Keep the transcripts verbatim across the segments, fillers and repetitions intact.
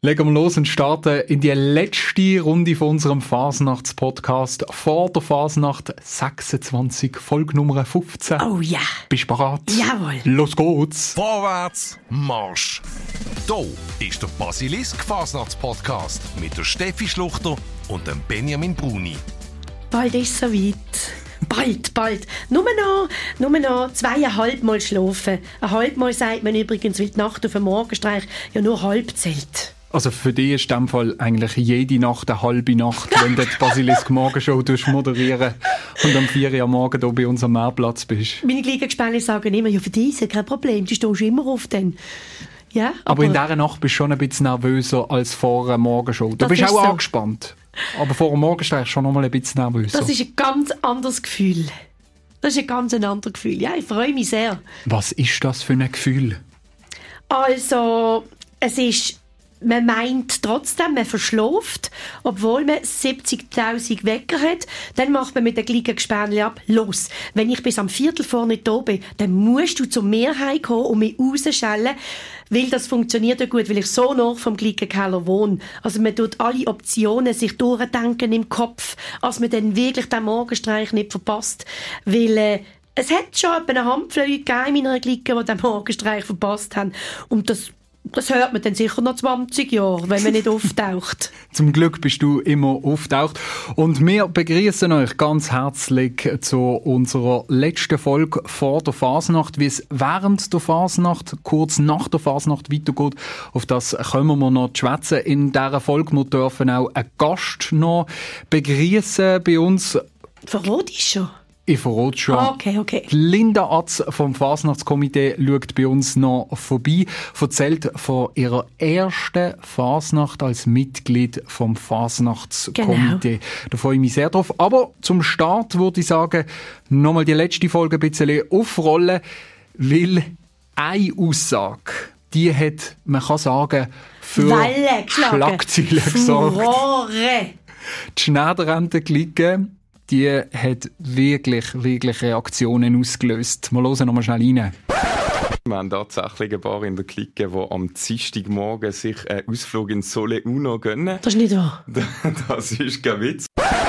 Legen wir los und starten in die letzte Runde von unserem Fasnachts-Podcast vor der Fasnacht sechsundzwanzig, Folge Nummer fünfzehn. Oh ja. Yeah. Bist du bereit? Jawohl. Los geht's. Vorwärts, Marsch. Hier ist der Basilisk-Fasnachts-Podcast mit der Steffi Schluchter und dem Benjamin Bruni. Bald ist es soweit. Bald, bald. Nur noch, nur noch zweieinhalb Mal schlafen. Ein halb Mal sagt man übrigens, weil die Nacht auf dem Morgenstreich ja nur halb zählt. Also für dich ist in dem Fall eigentlich jede Nacht eine halbe Nacht, wenn du die Basilisk-Morgenshow moderieren und am vier Uhr am Morgen hier bei uns am Meerplatz bist. Meine Gliedergespäne sagen immer, ja für dich ist ja kein Problem, du stehst immer auf dann. Ja, aber, aber in dieser Nacht bist du schon ein bisschen nervöser als vor einer Morgenshow. Du bist auch so angespannt. Aber vor dem Morgenstreich schon noch mal ein bisschen nervöser. Das ist ein ganz anderes Gefühl. Das ist ein ganz anderes Gefühl. Ja, ich freue mich sehr. Was ist das für ein Gefühl? Also, es ist... Man meint trotzdem, man verschläft, obwohl man siebzigtausend Wecker hat. Dann macht man mit den gleichen Gespänli ab. Los, wenn ich bis am Viertel vor nicht da bin, dann musst du zur Mehrheit kommen und mich rausschellen, weil das funktioniert ja gut, weil ich so nah vom gleichen Keller wohne. Also man tut alle Optionen sich durchdenken im Kopf, als man dann wirklich den Morgenstreich nicht verpasst. Weil... Äh, es hat schon etwa eine Handvoll Leute gegeben in meiner Clique, die den Morgenstreich verpasst haben. Und das Das hört man dann sicher noch zwanzig Jahre, wenn man nicht auftaucht. Zum Glück bist du immer auftaucht. Und wir begrüßen euch ganz herzlich zu unserer letzten Folge vor der Fasnacht. Wie es während der Fasnacht, kurz nach der Fasnacht weitergeht, auf das kommen wir noch schwätzen. In dieser Folge wir dürfen auch einen Gast noch begrüßen bei uns. Verrate ich schon? Ich verrate schon. Ah, okay, okay. Linda Atz vom Fasnachtskomitee schaut bei uns noch vorbei, erzählt von ihrer ersten Fasnacht als Mitglied vom Fasnachtskomitee. Genau. Da freue ich mich sehr drauf. Aber zum Start würde ich sagen, nochmal die letzte Folge ein bisschen aufrollen, weil eine Aussage, die hat, man kann sagen, für Welle Schlagzeilen gesorgt. Furore. Die Schneiderrente-Clique, die hat wirklich, wirklich Reaktionen ausgelöst. Wir hören noch mal schnell rein. Wir haben tatsächlich ein paar in der Clique, die am Dienstagmorgen sich einen Ausflug in Sole Uno gönnen. Das ist nicht wahr. Das ist kein Witz.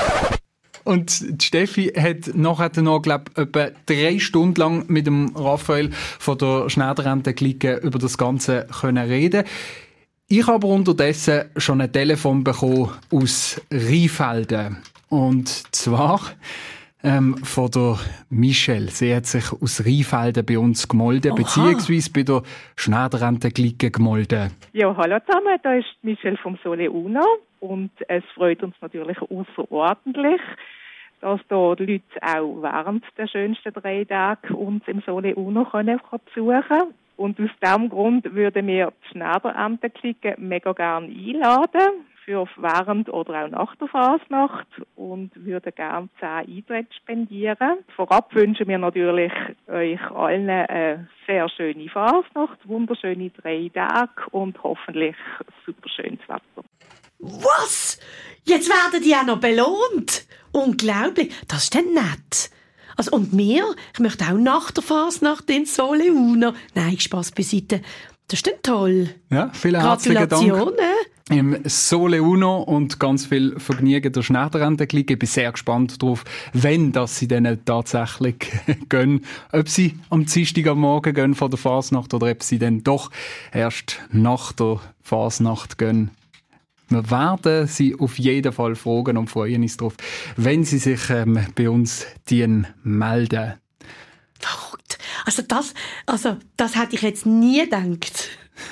Und die Steffi hat nachher noch, glaube ich, etwa drei Stunden lang mit dem Raphael von der Schneiderrente-Clique über das Ganze können reden. Ich habe unterdessen schon ein Telefon bekommen aus Rheinfelden. Und zwar ähm, von der Michelle. Sie hat sich aus Rheinfelden bei uns gemeldet, Oha. beziehungsweise bei der Schneiderrente-Clique gemeldet. Ja, hallo zusammen, da ist Michelle vom Sole Uno und es freut uns natürlich außerordentlich, dass da die Leute auch während der schönsten drei Tage uns im Sole Uno können besuchen. Und aus diesem Grund würden wir die Schneiderrente-Clique mega gerne einladen für während oder auch nach der Fasnacht und würden gerne zehn Eintritte spendieren. Vorab wünschen wir natürlich euch allen eine sehr schöne Fasnacht, wunderschöne drei Tage und hoffentlich super schönes Wetter. Was? Jetzt werden die auch noch belohnt? Unglaublich. Das ist dann nett. Also, und mir? Ich möchte auch nach der Fasnacht ins Sole Uno. Nein, Spass beiseite. Das ist dann toll. Ja, vielen herzlichen Dank. Im Sole Uno und ganz viel Vergnügen der Schneiderrente-Clique. Ich bin sehr gespannt darauf, wenn das sie dann tatsächlich gehen. Ob sie am Dienstag am Morgen gehen von der Fasnacht oder ob sie dann doch erst nach der Fasnacht gehen. Wir werden sie auf jeden Fall fragen und freuen uns darauf, wenn sie sich ähm, bei uns melden. Verrückt. Also das, also das hätte ich jetzt nie gedacht.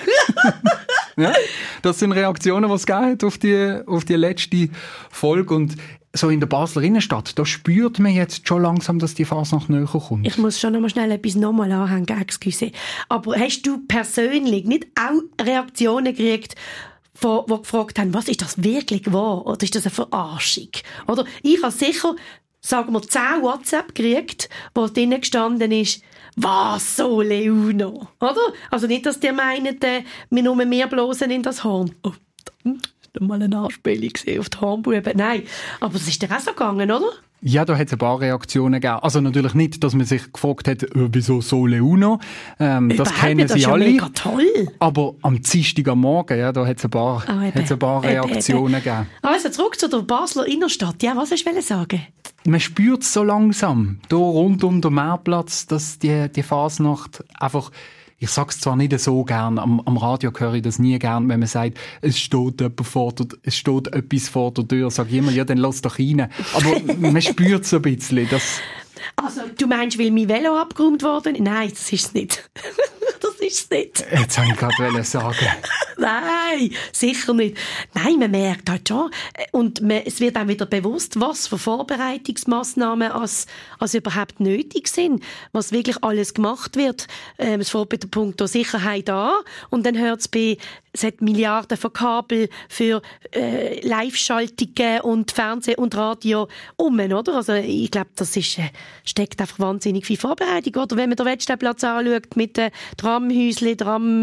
Ja, das sind Reaktionen, die es gegeben hat auf die, auf die letzte Folge. Und so in der Basler Innenstadt, da spürt man jetzt schon langsam, dass die Fasnacht näher kommt. Ich muss schon noch mal schnell etwas nochmal anhängen, excuse. Aber hast du persönlich nicht auch Reaktionen gekriegt, die gefragt haben, was ist das wirklich wahr? Oder ist das eine Verarschung? Oder ich habe sicher, sagen wir, zehn WhatsApp gekriegt, wo drinnen gestanden ist, was, Sole Uno? Oder? Also nicht, dass die meinen, äh, wir nur mehr blosen in das Horn. Oh, da, da mal eine Anspielung gesehen auf die Hornbuben. Nein, aber es ist dir auch so gegangen, oder? Ja, da hat es ein paar Reaktionen gegeben. Also natürlich nicht, dass man sich gefragt hat, wieso Sole Uno. Ähm, das kennen nicht, das sie ist ja alle. mega toll. Aber am Dienstag am Morgen, ja, da hat es ein paar, Oh, eben, hat's ein paar eben, Reaktionen eben. gegeben. Also zurück zu der Basler Innenstadt. Ja, was hast du sagen? Man spürt es so langsam, hier rund um den Meerplatz, dass die, die Fasnacht einfach, ich sag's zwar nicht so gern, am, am Radio höre ich das nie gern, wenn man sagt, es steht jemand vor der, es steht etwas vor der Tür, sag ich immer, ja, dann lass doch rein. Aber man spürt so ein bisschen, dass... Also, du meinst, weil mein Velo abgeräumt worden? Nein, das ist es nicht. Das ist es nicht. Jetzt wollte ich gerade sagen. Nein, sicher nicht. Nein, man merkt halt schon. Und man, es wird auch wieder bewusst, was für Vorbereitungsmaßnahmen als, als überhaupt nötig sind. Was wirklich alles gemacht wird. Ähm, es fängt bei der Punkt der Sicherheit an. Und dann hört es bei, es hat Milliarden von Kabel für äh, Live-Schaltungen und Fernsehen und Radio um, oder? Also ich glaube, das ist, äh, steckt einfach wahnsinnig viel Vorbereitung. Oder wenn man den Wettsteinplatz anschaut mit den Tramhäuschen,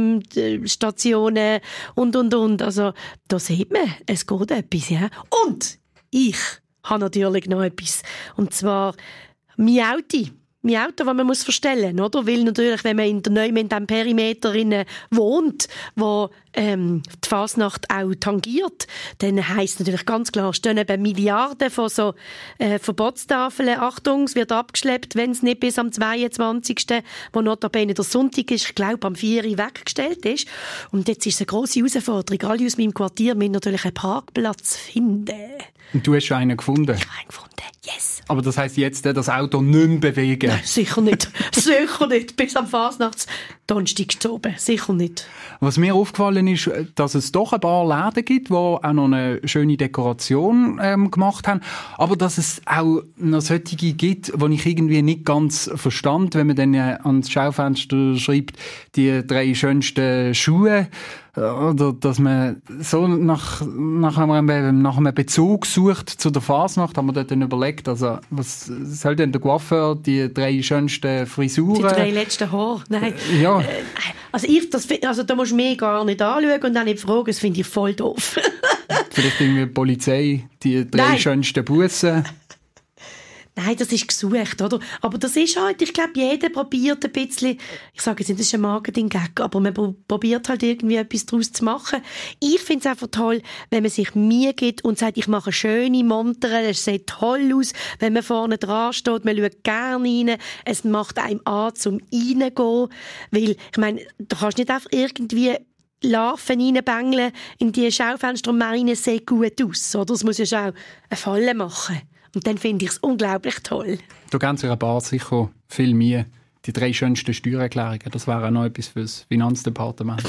Tramstationen und, und, und. Also da sieht man, es geht etwas, ja. Und ich habe natürlich noch etwas. Und zwar mein Auto. Mein Auto, das man muss verstellen, oder? Weil natürlich, wenn man in der Neuem in diesem Perimeter wohnt, wo ähm, die Fasnacht auch tangiert, dann heisst natürlich ganz klar, stehen eben Milliarden von so äh, Verbotstafeln. Achtung, es wird abgeschleppt, wenn es nicht bis am zweiundzwanzigsten wo notabene der Sonntag ist, ich glaube am vier Uhr weggestellt ist. Und jetzt ist es eine grosse Herausforderung. Alle aus meinem Quartier müssen natürlich einen Parkplatz finden. Und du hast schon einen gefunden? Ich habe einen gefunden, yes. Aber das heisst jetzt, das Auto nicht mehr bewegen? Nein, sicher nicht. Sicher nicht. Bis am Fasnachts-Donnerstag zu oben. Sicher nicht. Was mir aufgefallen ist, dass es doch ein paar Läden gibt, die auch noch eine schöne Dekoration ähm, gemacht haben. Aber dass es auch noch solche gibt, die ich irgendwie nicht ganz verstand, wenn man dann äh, ans Schaufenster schreibt, die drei schönsten Schuhe. Oder dass man so nach, nach, einem, nach einem Bezug sucht zu der Fasnacht, haben wir dort dann überlegt, also was soll denn der Coiffeur, die drei schönsten Frisuren? Die drei letzten Haare? Nein. Ja. Also, ich, das, also da musst du mich gar nicht anschauen und auch nicht fragen, das finde ich voll doof. Vielleicht irgendwie die Polizei, die drei Nein. schönsten Bussen. Nein, das ist gesucht, oder? Aber das ist halt, ich glaube, jeder probiert ein bisschen, ich sage jetzt nicht, das ist ein Marketing-Gag, aber man probiert halt irgendwie etwas daraus zu machen. Ich finde es einfach toll, wenn man sich Mühe gibt und sagt, ich mache eine schöne Montere, es sieht toll aus, wenn man vorne dran steht, man schaut gerne rein, es macht einem an, zum reingehen, weil, ich meine, du kannst nicht einfach irgendwie Larven reinbängeln in die Schaufenster und meinen, es sieht gut aus, oder? Das muss ja schon eine Falle machen. Und dann finde ich es unglaublich toll. Da geben sich ein paar sicher viel Mühe. Die drei schönsten Steuererklärungen, das wäre auch noch etwas für das Finanzdepartement.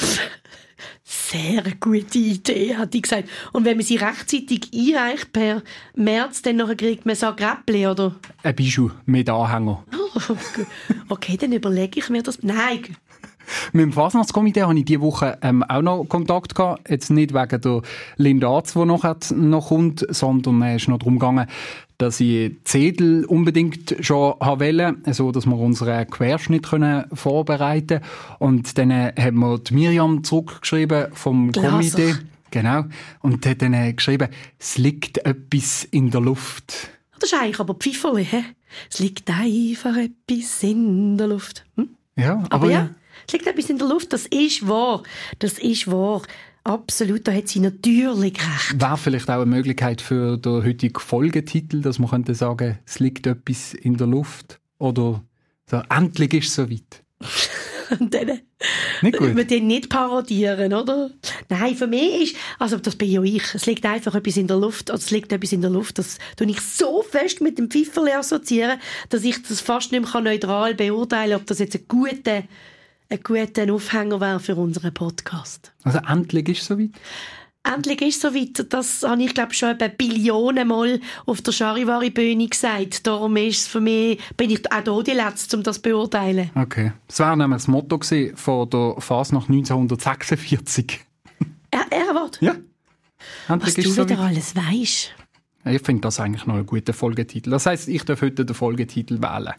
Sehr gute Idee, hat ich gesagt. Und wenn man sie rechtzeitig einreicht, per März, dann nachher kriegt man so ein Gräppli, oder? Ein Bijou mit Anhänger. Oh, okay, dann überlege ich mir das. Nein. Mit dem Fasnachtskomitee hatte ich diese Woche ähm, auch noch Kontakt gehabt. Jetzt nicht wegen der Linda Arz, die noch, hat, noch kommt, sondern es ist noch darum gegangen, dass ich Zettel unbedingt schon haben wollte, so dass wir unseren Querschnitt können vorbereiten können. Und dann äh, hat mir die Miriam zurückgeschrieben vom Glaser. Komitee. Genau. Und hat dann äh, geschrieben, es liegt etwas in der Luft. Das ist eigentlich aber Pfifferli, hä? Es liegt einfach etwas in der Luft. Hm? Ja, aber, Aber ja, ja. es liegt etwas in der Luft, das ist wahr. Das ist wahr. Absolut, da hat sie natürlich recht. Wäre vielleicht auch eine Möglichkeit für den heutigen Folgetitel, dass man könnte sagen, es liegt etwas in der Luft. Oder so, endlich ist es soweit. Und dann Nicht gut. wir den nicht parodieren, oder? Nein, für mich ist, also das bin ja ich, es liegt einfach etwas in der Luft, also es liegt etwas in der Luft, das tue ich so fest mit dem Pfifferli assoziieren, dass ich das fast nicht mehr neutral beurteilen kann, ob das jetzt ein guter, ein guter Aufhänger wäre für unseren Podcast. Also endlich ist es soweit. Endlich ist es soweit. Das habe ich, glaube ich, schon etwa Billionen Mal auf der Charivari-Bühne gesagt. Darum ist es für mich, bin ich auch hier die Letzte, um das zu beurteilen. Okay. Das wäre nämlich das Motto gewesen von der Fasnacht neunzehnhundertsechsundvierzig. Er, er Wort. Ja. Endlich Was ist du es wieder soweit. alles weisst. Ich finde das eigentlich noch ein guter Folgetitel. Das heisst, ich darf heute den Folgetitel wählen.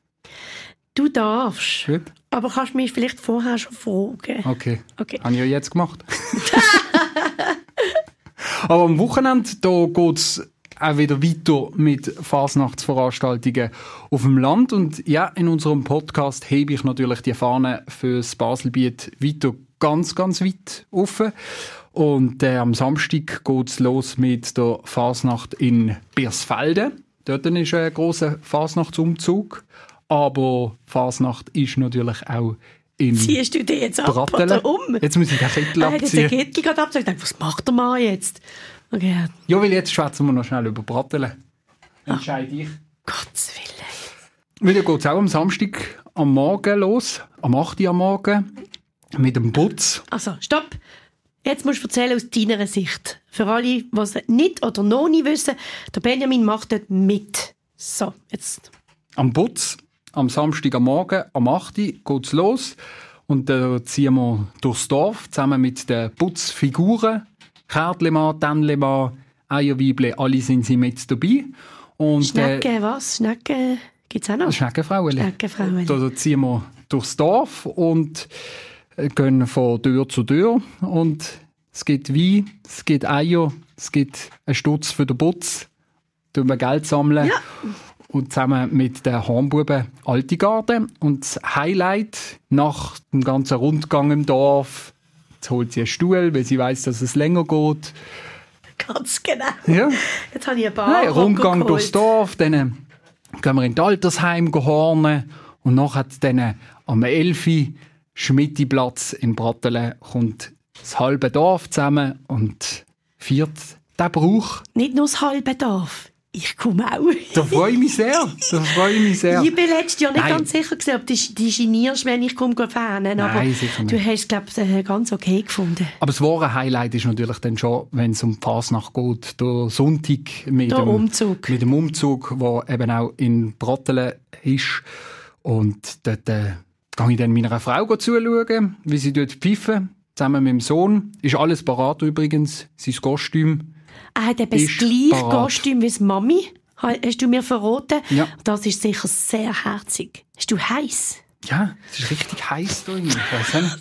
Du darfst. Gut. Aber kannst du mich vielleicht vorher schon fragen? Okay. Okay. Habe ich ja jetzt gemacht. Aber am Wochenende, da geht es auch wieder weiter mit Fasnachtsveranstaltungen auf dem Land. Und ja, in unserem Podcast hebe ich natürlich die Fahne für das Baselbiet weiter ganz, ganz weit offen. Und äh, am Samstag geht es los mit der Fasnacht in Birsfelde. Dort ist ein grosser Fasnachtsumzug. Aber Fasnacht ist natürlich auch in Ziehst du den jetzt ab Brattelen. oder um? Jetzt muss ich den Kittel Er hat jetzt den abziehen. Kittel gerade abgezogen. Ich dachte, was macht der Mann jetzt? Okay. Ja, weil jetzt schwätzen wir noch schnell über Brattelen. Entscheide ich. Gottes Willen. Weil dann geht es auch am Samstag am Morgen los, am acht Uhr am Morgen, mit dem Putz. Also, stopp. Jetzt musst du erzählen aus deiner Sicht. Für alle, die es nicht oder noch nicht wissen, der Benjamin macht dort mit. So, jetzt. Am Putz, am Samstag am Morgen, am acht Uhr geht es los. Und dann ziehen wir durchs Dorf, zusammen mit den Putzfiguren. Kärtlemann, Tännlemann, Eierweibli, alle sind sie mit dabei. Und, Schnecke, äh, was? Schnecke gibt es auch noch? Schneckenfraueli. Schneckenfraueli. Da, da ziehen wir durchs Dorf und gehen von Tür zu Tür. Und es gibt Wein, es gibt Eier, es gibt einen Stutz für den Putz. Da wir Geld sammeln. Ja. Und zusammen mit den Hornbuben Altigarten. Und das Highlight nach dem ganzen Rundgang im Dorf, jetzt holt sie einen Stuhl, weil sie weiss, dass es länger geht. Ganz genau. Ja. Jetzt habe ich ein paar Nein, Rundgang geholt. durchs Dorf, dann gehen wir in das Altersheim hornen und nachher dann am elf Uhr Schmittiplatz in Brattelen kommt das halbe Dorf zusammen und feiert den Brauch. Nicht nur das halbe Dorf. Ich komme auch. Da freue ich mich sehr. Da freue ich mich sehr. Ich bin letztes Jahr nicht Nein. ganz sicher gewesen, ob du die genierst, wenn ich komme fahnen. Aber Nein, sicher nicht. du hast, glaube ich, ganz okay gefunden. Aber das wahre Highlight ist natürlich dann schon, wenn es um die Fasnacht geht, der Sonntag mit Der dem Umzug. mit dem Umzug, der eben auch in Brattelen ist. Und dort äh, gehe ich dann meiner Frau zuschauen, wie sie dort pfeifen, zusammen mit dem Sohn. Ist alles parat übrigens, sein Kostüm. Er hat eben das Ist gleiche parat. Kostüm wie die Mami, hast du mir verraten. Ja. Das ist sicher sehr herzig. Bist du heiß? Ja, es ist richtig heiß da drin. Ich weiss auch nicht.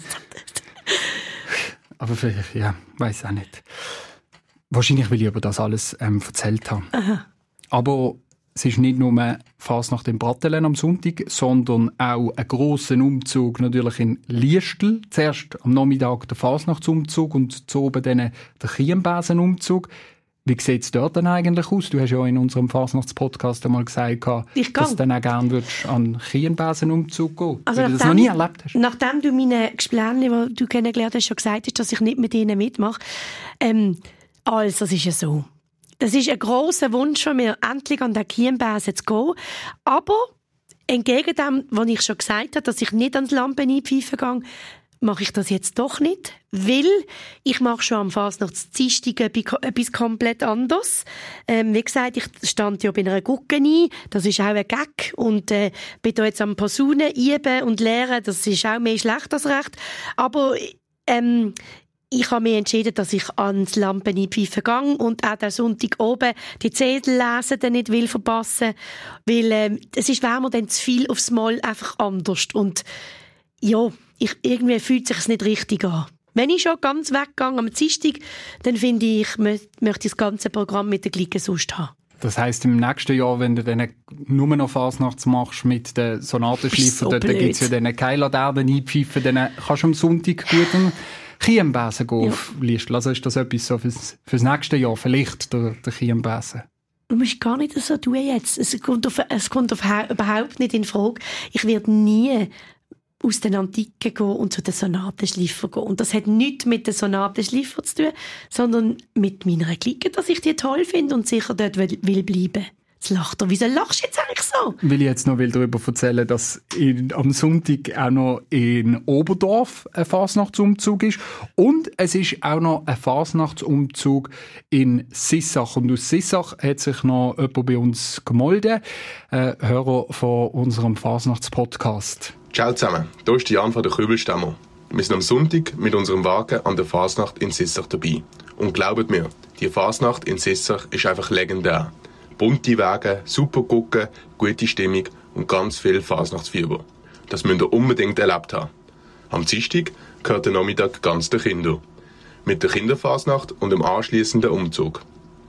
Aber für, ja, weiß auch nicht. Wahrscheinlich, weil ich über das alles ähm, erzählt habe. Aha. Aber es ist nicht nur Fasnacht in Brattelen am Sonntag, sondern auch ein grosser Umzug natürlich in Liestel. Zuerst am Nachmittag der Fasnachtsumzug und zu oben dann der Chiembasenumzug. Wie sieht es dort denn eigentlich aus? Du hast ja in unserem Fasnachtspodcast einmal gesagt, Ich dass gang. du dann auch gerne würdest an Chiembasenumzug gehen, Also weil du das noch nie erlebt hast. Nachdem du meine Gespläne, die du kennengelernt hast, schon gesagt hast, dass ich nicht mit ihnen mitmache. Ähm, also, es ist ja so. Das ist ein grosser Wunsch von mir, endlich an den Chiembasen zu gehen. Aber entgegen dem, was ich schon gesagt habe, dass ich nicht ans Lampen einpfeifen gehe, mache ich das jetzt doch nicht, weil ich mache schon am Fasnachtsdienstag etwas komplett anderes. Ähm, wie gesagt, ich stand ja bei einer Gucke ein, das ist auch ein Gag und äh, bin da jetzt am Posaunen üben und lernen, das ist auch mehr schlecht als recht. Aber ähm, ich habe mich entschieden, dass ich ans Lampen einpfeifen gehe und auch den Sonntag oben die Zettel lesen dann nicht will verpassen, weil ähm, es ist wärmer dann zu viel aufs Mal einfach anders und ja, ich, irgendwie fühlt sich es nicht richtig an. Wenn ich schon ganz weggehe am Dienstag, dann finde ich, ich mö- möchte das ganze Programm mit der Glicke sonst haben. Das heisst, im nächsten Jahr, wenn du dann nur noch Fasnachts machst mit den Sonatenschleifen, So dort blöd. gibt es ja dann keine Laternen einpfeifen, dann kannst du am Sonntag gut einen Chiembesen gehen Ja. auf Liestel. Also ist das etwas so fürs, fürs nächste Jahr, vielleicht der, der Chiembesen. Du musst gar nicht so tun jetzt. Es kommt, auf, es kommt auf, überhaupt nicht in Frage. Ich werde nie aus den Antiken gehen und zu den Sonatenschleifern gehen. Und das hat nichts mit den Sonatenschleifern zu tun, sondern mit meiner Clique, dass ich die toll finde und sicher dort will, will bleiben. Jetzt lacht er. Wieso lachst du jetzt eigentlich so? Will ich jetzt noch will darüber erzählen, dass in, am Sonntag auch noch in Oberdorf ein Fasnachtsumzug ist. Und es ist auch noch ein Fasnachtsumzug in Sissach. Und aus Sissach hat sich noch jemand bei uns gemeldet, ein Hörer von unserem Fasnachtspodcast. Ciao zusammen, hier ist Jan von der Kübelstammer. Wir sind am Sonntag mit unserem Wagen an der Fasnacht in Sissach dabei. Und glaubt mir, die Fasnacht in Sissach ist einfach legendär. Bunte Wege, super Gucken, gute Stimmung und ganz viel Fasnachtsfieber. Das müsst ihr unbedingt erlebt haben. Am Dienstag gehört der Nachmittag ganz den Kindern. Mit der Kinderfasnacht und dem anschliessenden Umzug.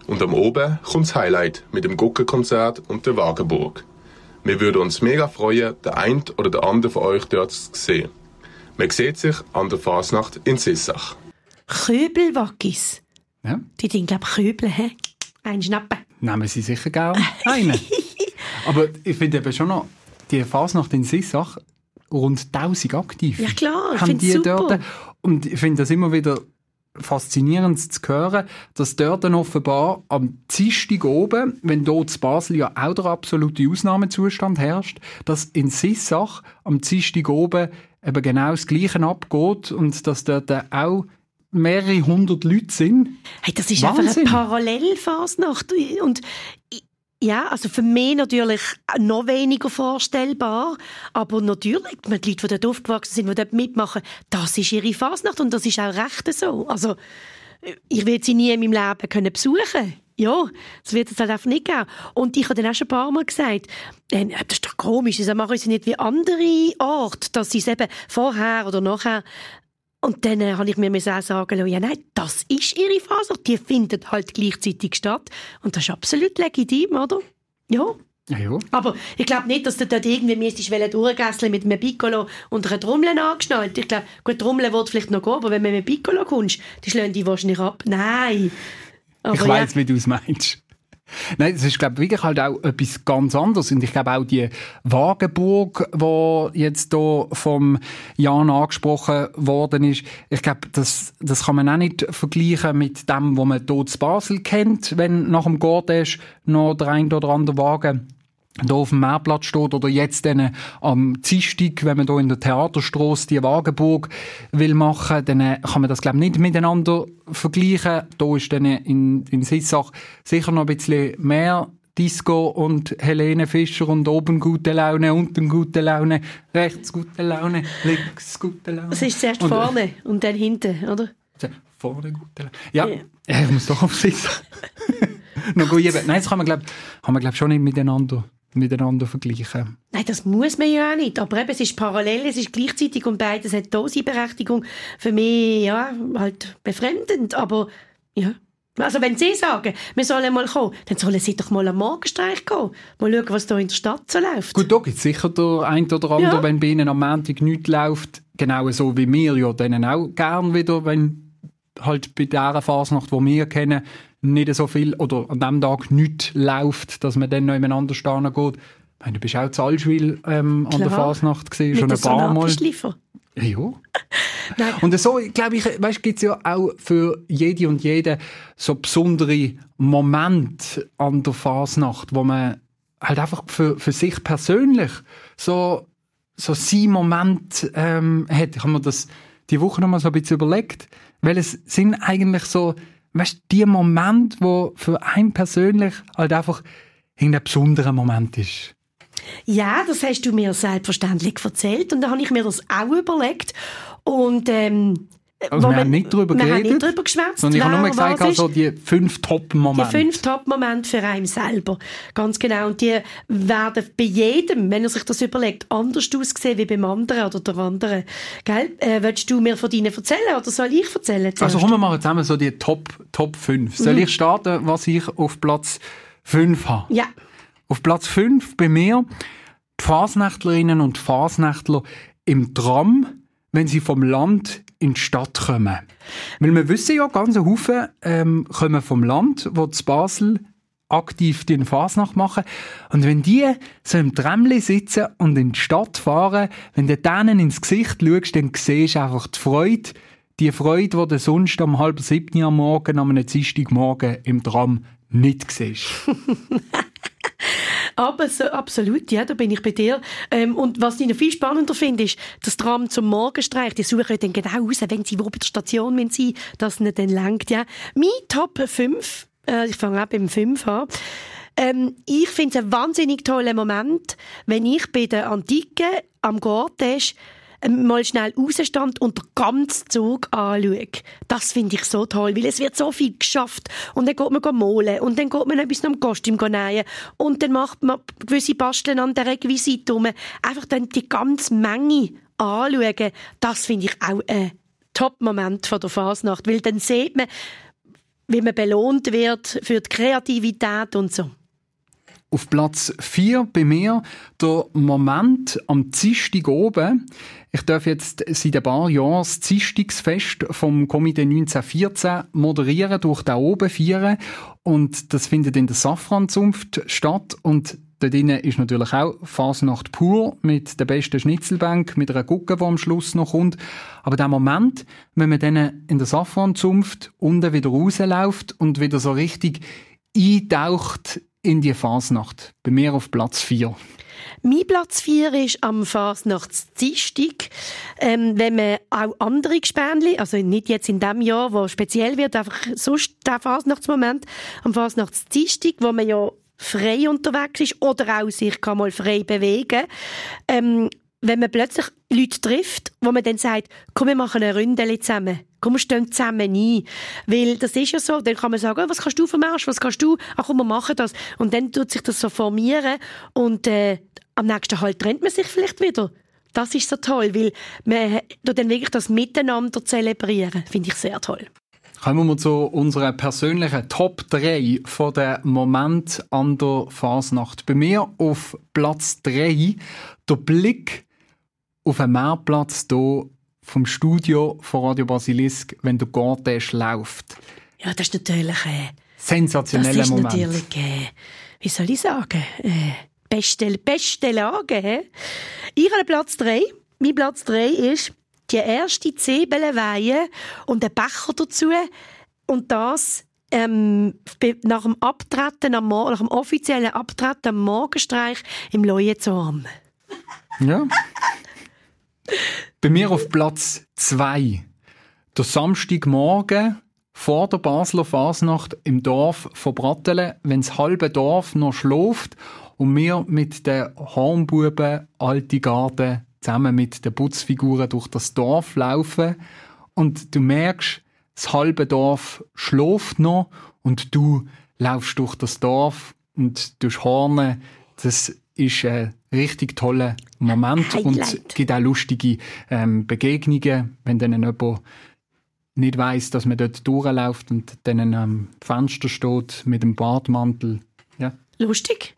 Und am Oben kommt das Highlight mit dem Guggenkonzert und der Wagenburg. Wir würden uns mega freuen, den einen oder den anderen von euch dort zu sehen. Man sieht sich an der Fasnacht in Sissach. Köbelwackis. Ja. Die sind, glaube ich, Köbel, hä? Ein Schnappen. Nehmen Sie sicher gerne einen. Aber ich finde eben schon noch, die Fasnacht in Sissach, rund tausend aktiv. Ja klar, ich haben finde die es super. dort. Und ich finde das immer wieder faszinierend zu hören, dass dort offenbar am Dienstag oben, wenn dort in Basel ja auch der absolute Ausnahmezustand herrscht, dass in Sissach am Dienstag oben eben genau das Gleiche abgeht und dass dort auch mehrere hundert Leute sind. Hey, das ist Wahnsinn. einfach eine Parallelfasnacht. Und ja, also für mich natürlich noch weniger vorstellbar, aber natürlich, die Leute, die dort aufgewachsen sind, die dort mitmachen, das ist ihre Fasnacht und das ist auch recht so. Also, ich werde sie nie in meinem Leben können besuchen. Ja, das wird es halt einfach nicht geben. Und ich habe dann auch schon ein paar Mal gesagt, äh, das ist doch komisch, das machen sie nicht wie andere Orte, dass sie es eben vorher oder nachher. Und dann äh, habe ich mir auch sagen lassen, ja nein, das ist ihre Fasnacht, die findet halt gleichzeitig statt. Und das ist absolut legitim, oder? Ja. Ja, ja. Aber ich glaube nicht, dass du dort irgendwie müsstest durchgässeln mit einem Piccolo und einer Trommel angeschnallt. Ich glaube, gut, Trommel wird vielleicht noch gehen, aber wenn du mit einem Piccolo kommst, die schlagen die wahrscheinlich ab. Nein. Aber ich weiss, ja, wie du es meinst. Nein, das ist, glaube ich, wirklich halt auch etwas ganz anderes. Und ich glaube auch die Wagenburg, die jetzt hier vom Jan angesprochen worden ist, ich glaube, das, das kann man auch nicht vergleichen mit dem, was man hier in Basel kennt, wenn nach dem Gordesch noch der ein oder andere Wagen da auf dem Meerplatz steht oder jetzt dann am Dienstag, wenn man da in der Theaterstrasse die Wagenburg will machen, dann kann man das, glaube ich, nicht miteinander vergleichen. Da ist dann in, in Sissach sicher noch ein bisschen mehr Disco und Helene Fischer und oben gute Laune, unten gute Laune, rechts gute Laune, links gute Laune. Das ist zuerst und, vorne und dann hinten, oder? Vorne gute Laune. Ja, ja. Ich muss doch auf Sissach. Noch gut, nein, das kann man, glaube ich, glaub, schon nicht miteinander miteinander vergleichen. Nein, das muss man ja auch nicht. Aber eben, es ist parallel, es ist gleichzeitig und beides hat da seine Berechtigung. Für mich, ja, halt befremdend. Aber, ja. Also, wenn Sie sagen, wir sollen mal kommen, dann sollen Sie doch mal am Morgenstreich gehen. Mal schauen, was da in der Stadt so läuft. Gut, da gibt es sicher der ein oder andere, ja. Wenn bei Ihnen am Montag nichts läuft. Genau so wie wir ja dann auch gern wieder, wenn halt bei dieser Fasnacht, die wir kennen, nicht so viel oder an diesem Tag nichts läuft, dass man dann noch miteinander stehen geht. Ich meine, du bist auch in Allschwil ähm, an der Fasnacht gesehen, schon ein paar Mal. Ja. Nein. Und so, glaube ich, weißt, gibt es ja auch für jede und jeden so besondere Momente an der Fasnacht, wo man halt einfach für, für sich persönlich so, so seinen Moment ähm, hat. Ich habe mir das die Woche noch mal so ein bisschen überlegt, weil es sind eigentlich so, weißt du, die Momente, wo für einen persönlich halt einfach ein besonderer Moment ist. Ja, das hast du mir selbstverständlich erzählt und da habe ich mir das auch überlegt. Und ähm, also wir haben nicht darüber wir geredet, haben nicht darüber geschwätzt, sondern ich habe nur gesagt, also die fünf Top-Momente. Die fünf Top-Momente für einen selber. Ganz genau. Und die werden bei jedem, wenn er sich das überlegt, anders aussehen wie beim anderen oder der anderen. Gell? Äh, willst du mir von deinen erzählen oder soll ich erzählen? Zuerst? Also komm, wir machen zusammen so die Top, Top fünf. Soll mhm. ich starten, was ich auf Platz fünf habe? Ja. Auf Platz fünf bei mir die Fasnächtlerinnen und Fasnächtler im Tram, wenn sie vom Land in die Stadt kommen. Weil wir wissen ja, ganz ein Haufen ähm, kommen vom Land, die in Basel aktiv die Fasnacht machen. Und wenn die so im Tramli sitzen und in die Stadt fahren, wenn du denen ins Gesicht schaust, dann siehst du einfach die Freude, die Freude, die du sonst um halb sieben am Morgen, am einem Dienstagmorgen im Tram nicht siehst. Aber so, absolut, ja, da bin ich bei dir. Ähm, und was ich noch viel spannender finde, ist, das Tram zum Morgenstreich, die suchen dann genau raus, wenn sie wo bei der Station sind, sie, dass ihnen dann lenkt, ja. Mein Top fünf, äh, ich fange auch beim fünf an. Ähm, ich finde es ein wahnsinnig toller Moment, wenn ich bei der Antike am Gordesch mal schnell rausstand und den ganzen Zug anschaue. Das finde ich so toll, weil es wird so viel geschafft. Und dann geht man malen und dann geht man etwas am Kostüm nähen und dann macht man gewisse Basteln an der Requisite rum. Einfach dann die ganze Menge anschauen. Das finde ich auch ein Top-Moment von der Fasnacht, weil dann sieht man, wie man belohnt wird für die Kreativität und so. Auf Platz vier bei mir der Moment am Dienstag oben. Ich darf jetzt seit ein paar Jahren das Dienstagsfest vom Komitee neunzehnhundertvierzehn moderieren, durch da oben feiern. Und das findet in der Safranzunft statt. Und dort drinnen ist natürlich auch Fasnacht pur mit der besten Schnitzelbank, mit einer Gucke, die am Schluss noch kommt. Aber der Moment, wenn man dann in der Safranzunft unten wieder rausläuft und wieder so richtig eintaucht in die Fasnacht. Bei mir auf Platz vier. Mein Platz vier ist am Fasnachtsdienstag, ähm, wenn man auch andere Gespänli, also nicht jetzt in diesem Jahr, wo speziell wird, einfach sonst der Fasnachtsmoment, am Fasnachtsdienstag, wo man ja frei unterwegs ist oder auch sich kann mal frei bewegen, ähm, wenn man plötzlich Leute trifft, wo man dann sagt, komm, wir machen eine Ründeli zusammen. Komm, wir stehen zusammen ein. Weil das ist ja so, dann kann man sagen, oh, was kannst du vom Marsch, was kannst du? Ach komm, wir machen das. Und dann tut sich das so formieren und äh, am nächsten Halt trennt man sich vielleicht wieder. Das ist so toll, weil man tut dann wirklich das Miteinander zelebrieren. Finde ich sehr toll. Kommen wir zu unserer persönlichen Top drei von den Momenten an der Fasnacht. Bei mir auf Platz drei der Blick auf einen Mehrplatz hier vom Studio von Radio Basilisk, wenn der Cortège läuft. Ja, das ist natürlich ein sensationeller Moment. Das ist natürlich, äh, wie soll ich sagen, äh, beste, beste Lage. He? Ich habe Platz drei. Mein Platz drei ist die erste Zwiebelweihe und ein Becher dazu. Und das ähm, nach dem Abtreten, am Mor- nach dem offiziellen Abtreten am Morgenstreich im Leuenzorn. Ja. Bei mir auf Platz zwei. Der Samstagmorgen vor der Basler Fasnacht im Dorf von Brattelen, wenn das halbe Dorf noch schläft und wir mit den Hornbuben Alte Garden zusammen mit den Putzfiguren durch das Dorf laufen und du merkst, das halbe Dorf schläft noch und du laufst durch das Dorf und durch Horne. Das ist ein richtig toller Moment. Highlight. Und es gibt auch lustige ähm, Begegnungen, wenn dann jemand nicht weiss, dass man dort durchläuft und dann am Fenster steht mit dem Badmantel. Ja. Lustig.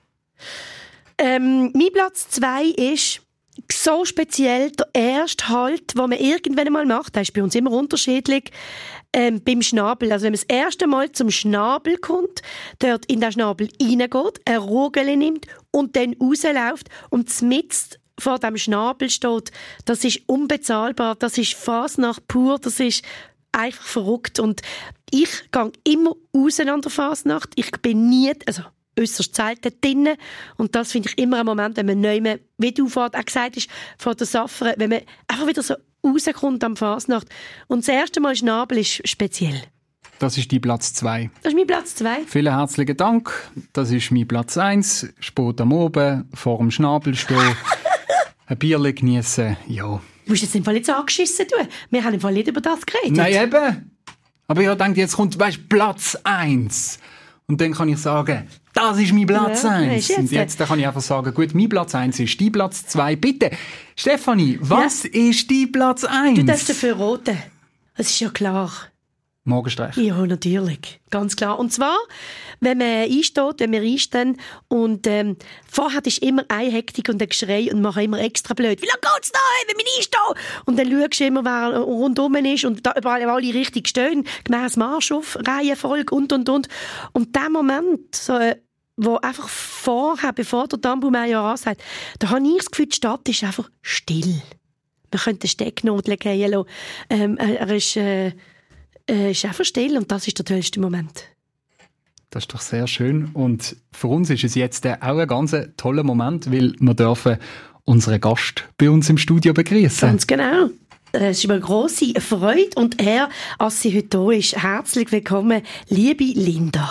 Ähm, mein Platz zwei ist so speziell der erste Halt, den man irgendwann einmal macht. Das ist bei uns immer unterschiedlich. Ähm, beim Schnabel. Also wenn man das erste Mal zum Schnabel kommt, dort in den Schnabel reingeht, ein Rogeli nimmt und dann rausläuft und mitten vor dem Schnabel steht, das ist unbezahlbar. Das ist Fasnacht pur. Das ist einfach verrückt. Und ich gehe immer raus an der Fasnacht. Ich bin nie, also äußerst selten drinnen. Und das finde ich immer ein Moment, wenn man neu, mehr, wie du vorhin auch gesagt hast, vor der Safra, wenn man einfach wieder so rauskommt am Fasnacht. Und das erste Mal Schnabel ist speziell. Das ist dein Platz zwei. Das ist mein Platz zwei. Vielen herzlichen Dank. Das ist mein Platz eins. Spät am Abend, vor dem Schnabel stehen, ein Bierchen geniessen. Ja. Du musst jetzt im Fall nicht so angeschissen tun. Wir haben im Fall nicht über das geredet. Nein, eben. Aber ich denke, jetzt kommt weißt, Platz eins. Und dann kann ich sagen, das ist mein Platz ja, eins. Jetzt. Und jetzt dann kann ich einfach sagen, gut, mein Platz eins ist dein Platz zwei. Bitte, Stefanie, was ja. ist dein Platz eins? Du darfst dafür roten. Das ist ja klar. Morgenstreich. Ja, natürlich. Ganz klar. Und zwar, wenn man einsteht, wenn wir einstehen und ähm, vorher ist immer eine Hektik und ein Geschrei und machen immer extra blöd. Wie lange geht's da, wenn wir einstehen? Und dann schaust du immer, wer rundum ist und da überall alle richtig stehen, gemäss Marsch auf, Reihenfolge und, und, und. Und der Moment, so, wo einfach vorher, bevor der Tambourmajor ansagt, da habe ich das Gefühl, die Stadt ist einfach still. Man könnte eine Stecknadel gehen lassen. Ähm, er ist... Äh, Äh, ist einfach still und das ist der tollste Moment. Das ist doch sehr schön und für uns ist es jetzt auch ein ganz toller Moment, weil wir dürfen unseren Gast bei uns im Studio begrüßen. Ganz genau. Es ist mir eine grosse Freude und Ehre, dass sie heute hier ist. Herzlich willkommen, liebe Linda.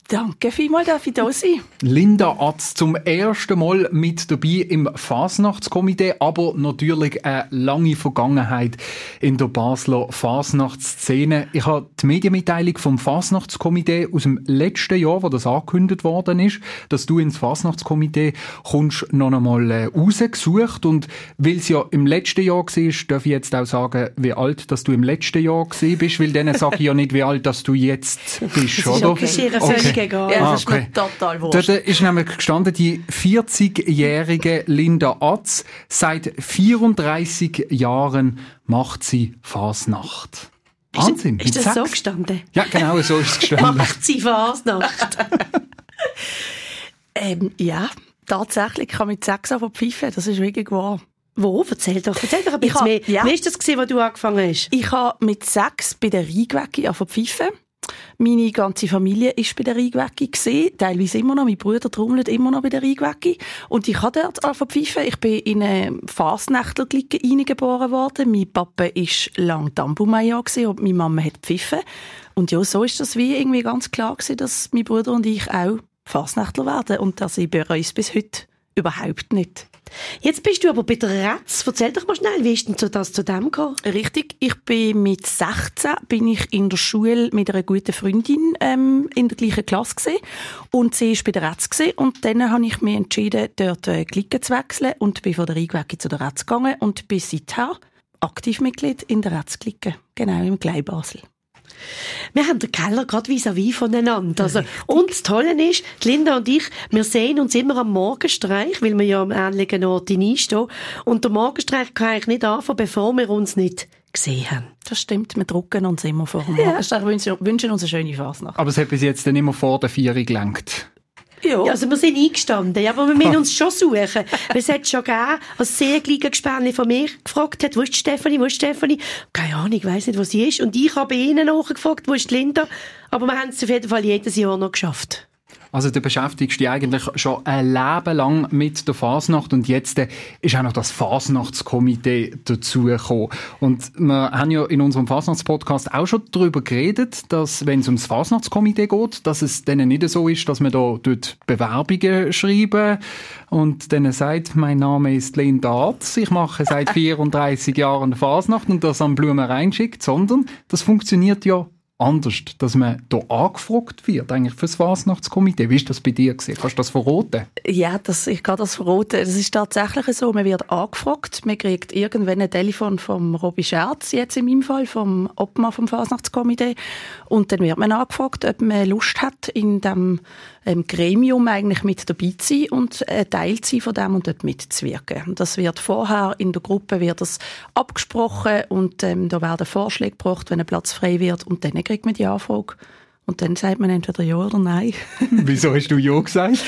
Danke vielmals, darf ich da sein. Linda Atz zum ersten Mal mit dabei im Fasnachtskomitee, aber natürlich eine lange Vergangenheit in der Basler Fasnachtsszene. Ich habe die Medienmitteilung vom Fasnachtskomitee aus dem letzten Jahr, wo das angekündigt worden ist, dass du ins Fasnachtskomitee kommst, noch einmal äh, rausgesucht. Und weil es ja im letzten Jahr war, darf ich jetzt auch sagen, wie alt dass du im letzten Jahr gewesen bist, weil dann sage ich ja nicht, wie alt dass du jetzt bist, oder? Das ist okay. Okay. Egal. Ja, das ah, okay. ist mir total wurscht. Dort ist nämlich gestanden, die vierzigjährige Linda Atz. Seit vierunddreissig Jahren macht sie Fasnacht. Wahnsinn. Ist, ist das so gestanden? Ja, genau, so ist es gestanden. Macht sie Fasnacht? ähm, ja, tatsächlich. Ich kann mit sechs anfangen pfeifen. Das ist wirklich wahr. Wo? Erzähl doch, erzähl doch ein bisschen mehr. Ja. Wie war das, als du angefangen hast? Ich habe mit sechs bei der Rheingeweckig angefangen pfeifen. Meine ganze Familie war bei der Rheingeweckig, teilweise immer noch. Mein Bruder trommelt immer noch bei der Rheingeweckig. Und ich habe dort angefangen pfeifen. Ich bin in eine Fasnächtlerklicke eingeboren worden. Mein Papa war lange Tambumajor und meine Mama hat pfiffen. Und ja, so ist das wie irgendwie ganz klar gewesen, dass mein Bruder und ich auch Fasnächtler werden. Und das ich bereue es bis heute überhaupt nicht. Jetzt bist du aber bei der Rätz. Erzähl doch mal schnell, wie ist denn so das zu dem gekommen? Richtig, ich bin mit sechzehn bin ich in der Schule mit einer guten Freundin ähm, in der gleichen Klasse gewesen. Und sie war bei der Rätz gewesen. Und dann habe ich mich entschieden, dort äh, Clique zu wechseln und bin von der Rheingeweckig zu der Rätz gegangen und bin seither aktiv Mitglied in der Rätz-Clique, genau im Glei Basel. Wir haben den Keller gerade vis-à-vis voneinander. Also, und das Tolle ist, Linda und ich, wir sehen uns immer am Morgenstreich, weil wir ja am ähnlichen Ort hineinstehen. Und der Morgenstreich kann eigentlich nicht anfangen, bevor wir uns nicht gesehen haben. Das stimmt, wir drucken uns immer vor dem Morgenstreich. Wir wünschen uns eine schöne Fasnacht. Aber es hat bis jetzt dann immer vor der Vier gelenkt. Ja. Ja, also wir sind eingestanden, ja, aber wir müssen uns schon suchen. Weil es hat schon gegeben, als sehr kleine Gespänli von mir gefragt hat, wo ist Stefanie, wo ist Stefanie? Keine Ahnung, ich weiss nicht, wo sie ist. Und ich habe bei ihnen nachgefragt, wo ist Linda? Aber wir haben es auf jeden Fall jedes Jahr noch geschafft. Also du beschäftigst dich eigentlich schon ein Leben lang mit der Fasnacht und jetzt äh, ist auch noch das Fasnachtskomitee dazugekommen. Und wir haben ja in unserem Fasnachtspodcast auch schon darüber geredet, dass, wenn es ums Fasnachtskomitee geht, dass es denen nicht so ist, dass man da dort Bewerbungen schreiben und denen sagt, mein Name ist Linda Atz, ich mache seit vierunddreissig Jahren Fasnacht und das an Blumen reinschickt, sondern das funktioniert ja anders, dass man hier angefragt wird, eigentlich für das Fasnachtskomitee. Wie ist das bei dir gewesen? Kannst du das verraten? Ja, das, ich kann das verraten. Es ist tatsächlich so, man wird angefragt, man kriegt irgendwann ein Telefon vom Robi Scherz, jetzt in meinem Fall, vom Obmann vom Fasnachtskomitee, und dann wird man angefragt, ob man Lust hat, in dem ähm, Gremium eigentlich mit dabei zu sein und ein Teil zu sein von dem und dort mitzuwirken. Das wird vorher in der Gruppe wird das abgesprochen und ähm, da werden Vorschläge gebracht, wenn ein Platz frei wird, und dann kriegt man die Anfrage und dann sagt man entweder ja oder nein. Wieso hast du ja gesagt?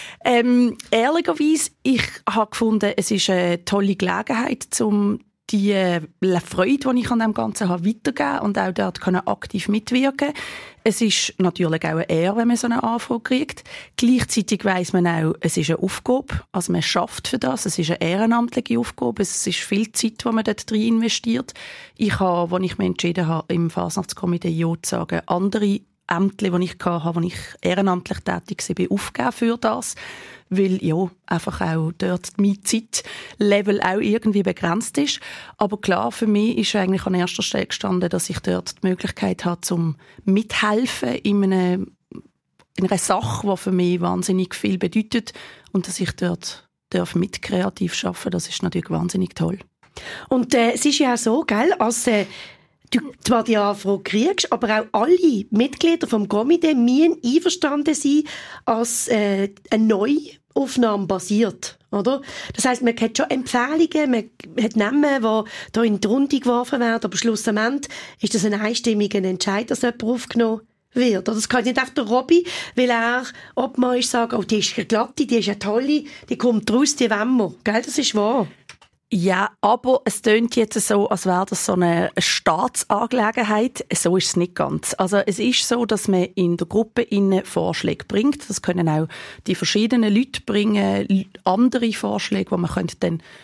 Ähm, ehrlicherweise, ich habe gefunden, es ist eine tolle Gelegenheit, um die äh, Freude, die ich an dem Ganzen habe, weitergeben und auch dort können aktiv mitwirken. Es ist natürlich auch eine Ehre, wenn man so eine Anfrage kriegt. Gleichzeitig weiss man auch, es ist eine Aufgabe, also man schafft für das, es ist eine ehrenamtliche Aufgabe, es ist viel Zeit, die man dort rein investiert. Ich habe, als ich mich entschieden habe, im Fasnachtskomitee Ja zu sagen, andere Ämter, die ich hatte, wo ich ehrenamtlich tätig war, aufgeben für das, weil ja einfach auch dort mein Zeitlevel auch irgendwie begrenzt ist. Aber klar, für mich ist eigentlich an erster Stelle gestanden, dass ich dort die Möglichkeit habe, zum mithelfen in, einem, in einer Sache, die für mich wahnsinnig viel bedeutet, und dass ich dort darf mit kreativ arbeiten darf. Das ist natürlich wahnsinnig toll. Und äh, es ist ja auch so, gell, als äh, du zwar die Anfrage kriegst, aber auch alle Mitglieder vom Komitee müssen einverstanden sein, als äh, eine Neuaufnahme basiert, oder? Das heisst, man hat schon Empfehlungen, man hat Namen, die da in die Runde geworfen werden, aber schlussendlich ist das ein einstimmiger Entscheid, dass jemand aufgenommen wird. Oder das kann nicht einfach der Robby, weil er Obmann ist, sagen, oh, die ist eine glatte, die ist eine tolle, die kommt raus, die wollen wir. Gell, das ist wahr. Ja, aber es tönt jetzt so, als wäre das so eine Staatsangelegenheit. So ist es nicht ganz. Also es ist so, dass man in der Gruppe innen Vorschläge bringt. Das können auch die verschiedenen Leute bringen, andere Vorschläge, die man könnte dann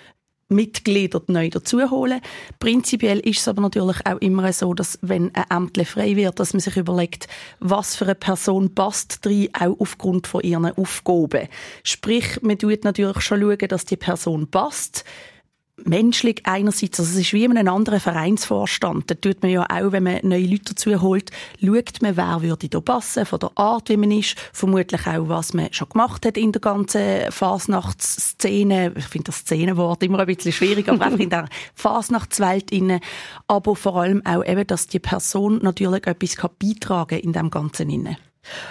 Mitglieder neu dazuholen. Prinzipiell ist es aber natürlich auch immer so, dass wenn ein Ämter frei wird, dass man sich überlegt, was für eine Person passt rein, auch aufgrund von ihren Aufgaben. Sprich, man schaut natürlich schon schauen, dass die Person passt. Menschlich einerseits, also es ist wie in einem anderen Vereinsvorstand. Da tut man ja auch, wenn man neue Leute dazu holt, schaut man, wer würde da passen, von der Art, wie man ist, vermutlich auch, was man schon gemacht hat in der ganzen Fasnachtsszene. Ich finde das Szenenwort immer ein bisschen schwierig, aber einfach in der Fasnachtswelt inne. Aber vor allem auch eben, dass die Person natürlich etwas beitragen kann in dem Ganzen inne.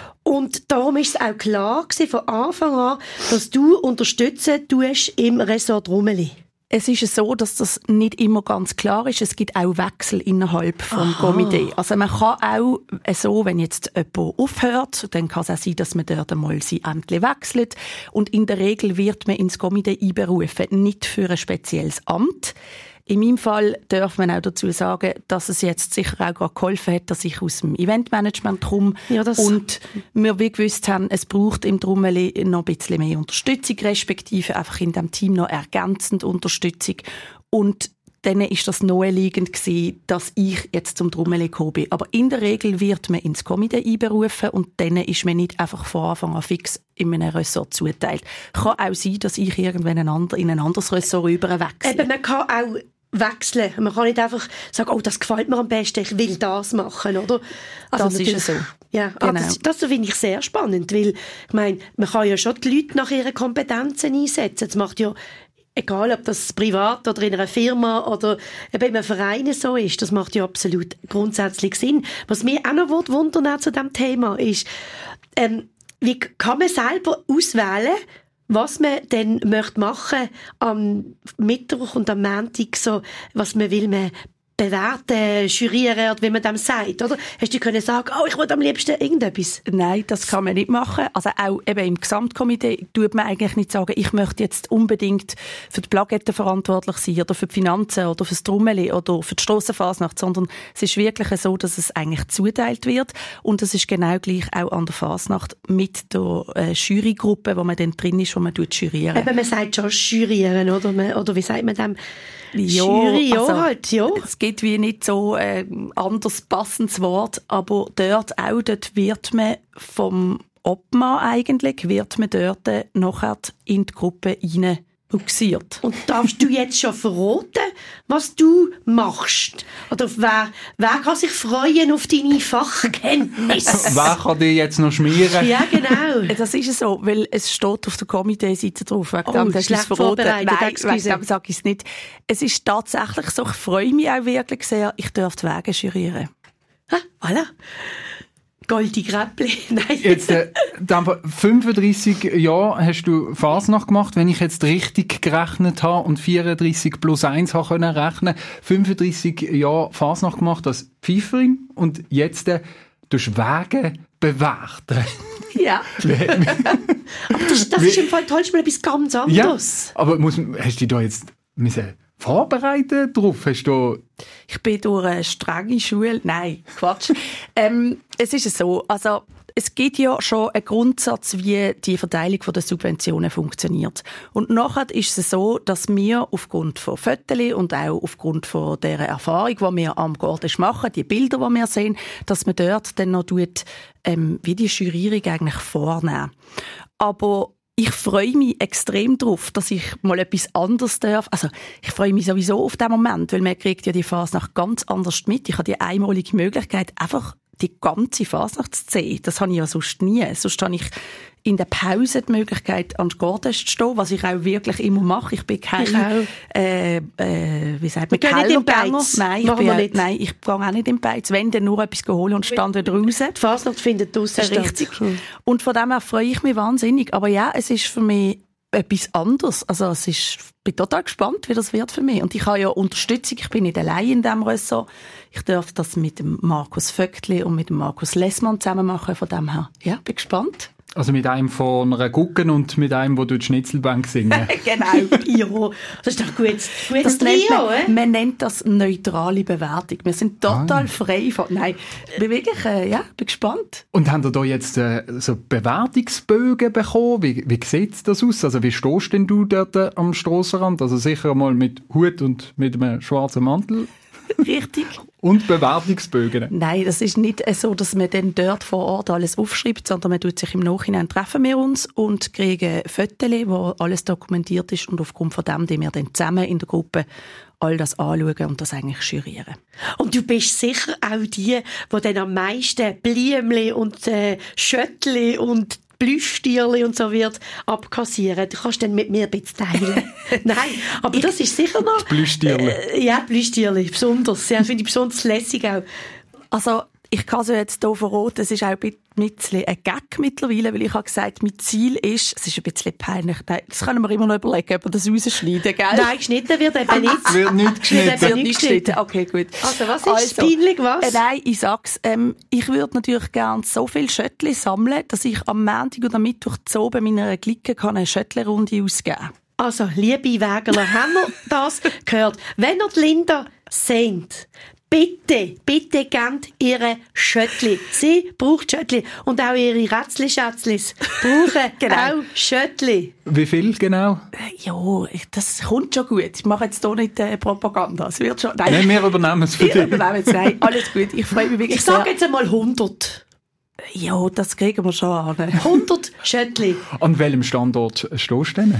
Und darum ist es auch klar gewesen, von Anfang an, dass du unterstützen tust im Ressort Rumeli. Es ist so, dass das nicht immer ganz klar ist. Es gibt auch Wechsel innerhalb vom Komitee. Also man kann auch so, wenn jetzt jemand aufhört, dann kann es auch sein, dass man dort einmal sein Ämtchen wechselt. Und in der Regel wird man ins Komitee einberufen, nicht für ein spezielles Amt. In meinem Fall darf man auch dazu sagen, dass es jetzt sicher auch gerade geholfen hat, dass ich aus dem Eventmanagement komme ja, und wir wie gewusst haben, es braucht im Drummeli noch ein bisschen mehr Unterstützung, respektive einfach in diesem Team noch ergänzend Unterstützung. Und dann ist das naheliegend gewesen, dass ich jetzt zum Drummeli gekommen bin. Aber in der Regel wird man ins Komitee einberufen und dann ist man nicht einfach von Anfang an fix in einem Ressort zuteilt. Kann auch sein, dass ich irgendwann in ein anderes Ressort rüber wechsle. Eben, man kann auch wechseln. Man kann nicht einfach sagen, oh, das gefällt mir am besten, ich will das machen, oder? Also das ist so. Ja, genau. das, das finde ich sehr spannend, weil, ich meine, man kann ja schon die Leute nach ihren Kompetenzen einsetzen. Das macht ja, egal ob das privat oder in einer Firma oder eben in einem Verein so ist, das macht ja absolut grundsätzlich Sinn. Was mich auch noch wundern zu diesem Thema ist, ähm, wie kann man selber auswählen, was man dann möchte machen am Mittwoch und am Montag, so, was man will, man bewerten, jurieren, wie man dem sagt, oder? Hast du können sagen, oh, ich will am liebsten irgendetwas? Nein, das kann man nicht machen. Also auch eben im Gesamtkomitee tut man eigentlich nicht sagen, ich möchte jetzt unbedingt für die Plaketten verantwortlich sein oder für die Finanzen oder für das Drummeli oder für die Strassenfasnacht, sondern es ist wirklich so, dass es eigentlich zuteilt wird und es ist genau gleich auch an der Fasnacht mit der äh, Jurygruppe, wo man dann drin ist, wo man jurieren. Eben, man sagt schon jurieren, oder? Man, oder wie sagt man dem? Ja, Jury, ja, also, halt, ja. Es gibt wie nicht so ein äh, anderes passendes Wort, aber dort auch, dort wird man vom Obmann eigentlich, wird man dort nachher in die Gruppe rein buxiert. Und darfst du jetzt schon verraten, was du machst? Oder wer, wer kann sich freuen auf deine Fachkenntnisse? Wer kann dich jetzt noch schmieren? Ja, genau. Das ist so, weil es steht auf der Komitee-Seite drauf. Wegen Oh, dem, das schlecht ist verraten. vorbereitet, Nein, excuse. wegen dem sage ich es nicht. Es ist tatsächlich so, ich freue mich auch wirklich sehr, ich darf die Wege jurieren. Ha, voilà. Goldi Gräppli. Nein. Jetzt, äh, dann fünfunddreissig Jahre hast du Fasnacht gemacht, wenn ich jetzt richtig gerechnet habe und vierunddreissig plus eins habe können rechnen. fünfunddreissig Jahre Fasnacht gemacht als Pfeiferin und jetzt äh, durch Wege bewerten. Ja. Aber das, das ist im Fall toll, mal etwas ganz anderes. Ja, aber muss, hast du dich da jetzt müssen vorbereiten drauf? Hast du Ich bin durch eine strenge Schule. Nein, Quatsch. ähm, es ist so, also es gibt ja schon einen Grundsatz, wie die Verteilung der Subventionen funktioniert. Und nachher ist es so, dass wir aufgrund von Fotos und auch aufgrund von der Erfahrung, die wir am Gordisch machen, die Bilder, die wir sehen, dass man dort dann noch tut, ähm, wie die Jurierung eigentlich vornehmen. Aber ich freue mich extrem darauf, dass ich mal etwas anderes darf. Also, ich freue mich sowieso auf den Moment, weil man kriegt ja die Fasnacht ganz anders mit. Ich habe die einmalige Möglichkeit, einfach die ganze Fasnacht zu sehen. Das habe ich ja sonst nie. Sonst habe ich in der Pause die Möglichkeit, an Gordisch zu stehen, was ich auch wirklich immer mache. Ich bin kein, ich äh, äh, wie sagt man, wir gehen nicht im Beiz. Nein, ich bin, nicht. Nein, ich gehe auch nicht im Beiz. Wenn, dann nur etwas holen und stand wieder raus. Die Fasnacht findet draussen statt. Richtig. Und von dem her freue ich mich wahnsinnig. Aber ja, es ist für mich etwas anderes. Also es ist, ich bin total gespannt, wie das wird für mich. Und ich habe ja Unterstützung. Ich bin nicht allein in diesem Ressort. Ich darf das mit dem Markus Vöckli und mit dem Markus Lessmann zusammen machen. Von dem her, ja, bin gespannt. Also mit einem von einer Gucken und mit einem, der durch die Schnitzelbank singen. Genau. Ja, das ist doch gut. Gutes Das nennt Trio, man, eh? man nennt das neutrale Bewertung. Wir sind total Ah. frei von... Nein, ich bin wirklich, äh, ja, bin gespannt. Und haben ihr da jetzt äh, so Bewertungsbögen bekommen? Wie, wie sieht das aus? Also wie stehst denn du dort äh, am Strassenrand? Also sicher mal mit Hut und mit einem schwarzen Mantel Richtig. und Bewertungsbögen. Nein, das ist nicht so, dass man dann dort vor Ort alles aufschreibt, sondern man tut sich im Nachhinein, treffen wir uns und kriegen Fotos, wo alles dokumentiert ist und aufgrund von dem, die wir dann zusammen in der Gruppe all das anschauen und das eigentlich jurieren. Und du bist sicher auch die, die dann am meisten Blümchen und äh, Schöttli und Plüschtierli und so wird abkassieren. Du kannst dann mit mir ein bisschen teilen. Nein, aber das ist sicher noch... Plüschtierli. Äh, ja, Plüschtierli, besonders. Ja, finde ich besonders lässig auch. Also, ich kann es ja jetzt hier verraten, es ist auch ein bisschen ein Gag mittlerweile, weil ich habe gesagt, mein Ziel ist, es ist ein bisschen peinlich, nein, das können wir immer noch überlegen, ob wir das rausschneiden, gell? Nein, geschnitten wird eben nicht. Es wird nicht Wird geschnitten. eben Wird nicht nicht geschnitten. geschnitten. Okay, gut. Also, was ist peinlich, was? Äh, nein, ich sag's. Ähm, ich würde natürlich gerne so viele Schöttli sammeln, dass ich am Montag oder Mittwoch zu oben meiner Clique kann eine Schöttli-Runde ausgeben kann. Also, liebe Wägerler, haben wir das gehört? Wenn ihr die Linda seht, bitte, bitte gebt ihre Schöttli. Sie braucht Schöttli. Und auch ihre Rätzli-Schätzlis brauchen Genau. auch Schöttli. Wie viel genau? Äh, ja, ich- das kommt schon gut. Ich mache jetzt hier nicht äh, Propaganda. Es wird schon... Nein, Nein, wir übernehmen es für ich dich. übernehme jetzt. Nein, alles gut. Ich freue mich wirklich Ich sage sehr. jetzt einmal hundert. Ja, das kriegen wir schon an. hundert Schöttli. An welchem Standort stehst du denn?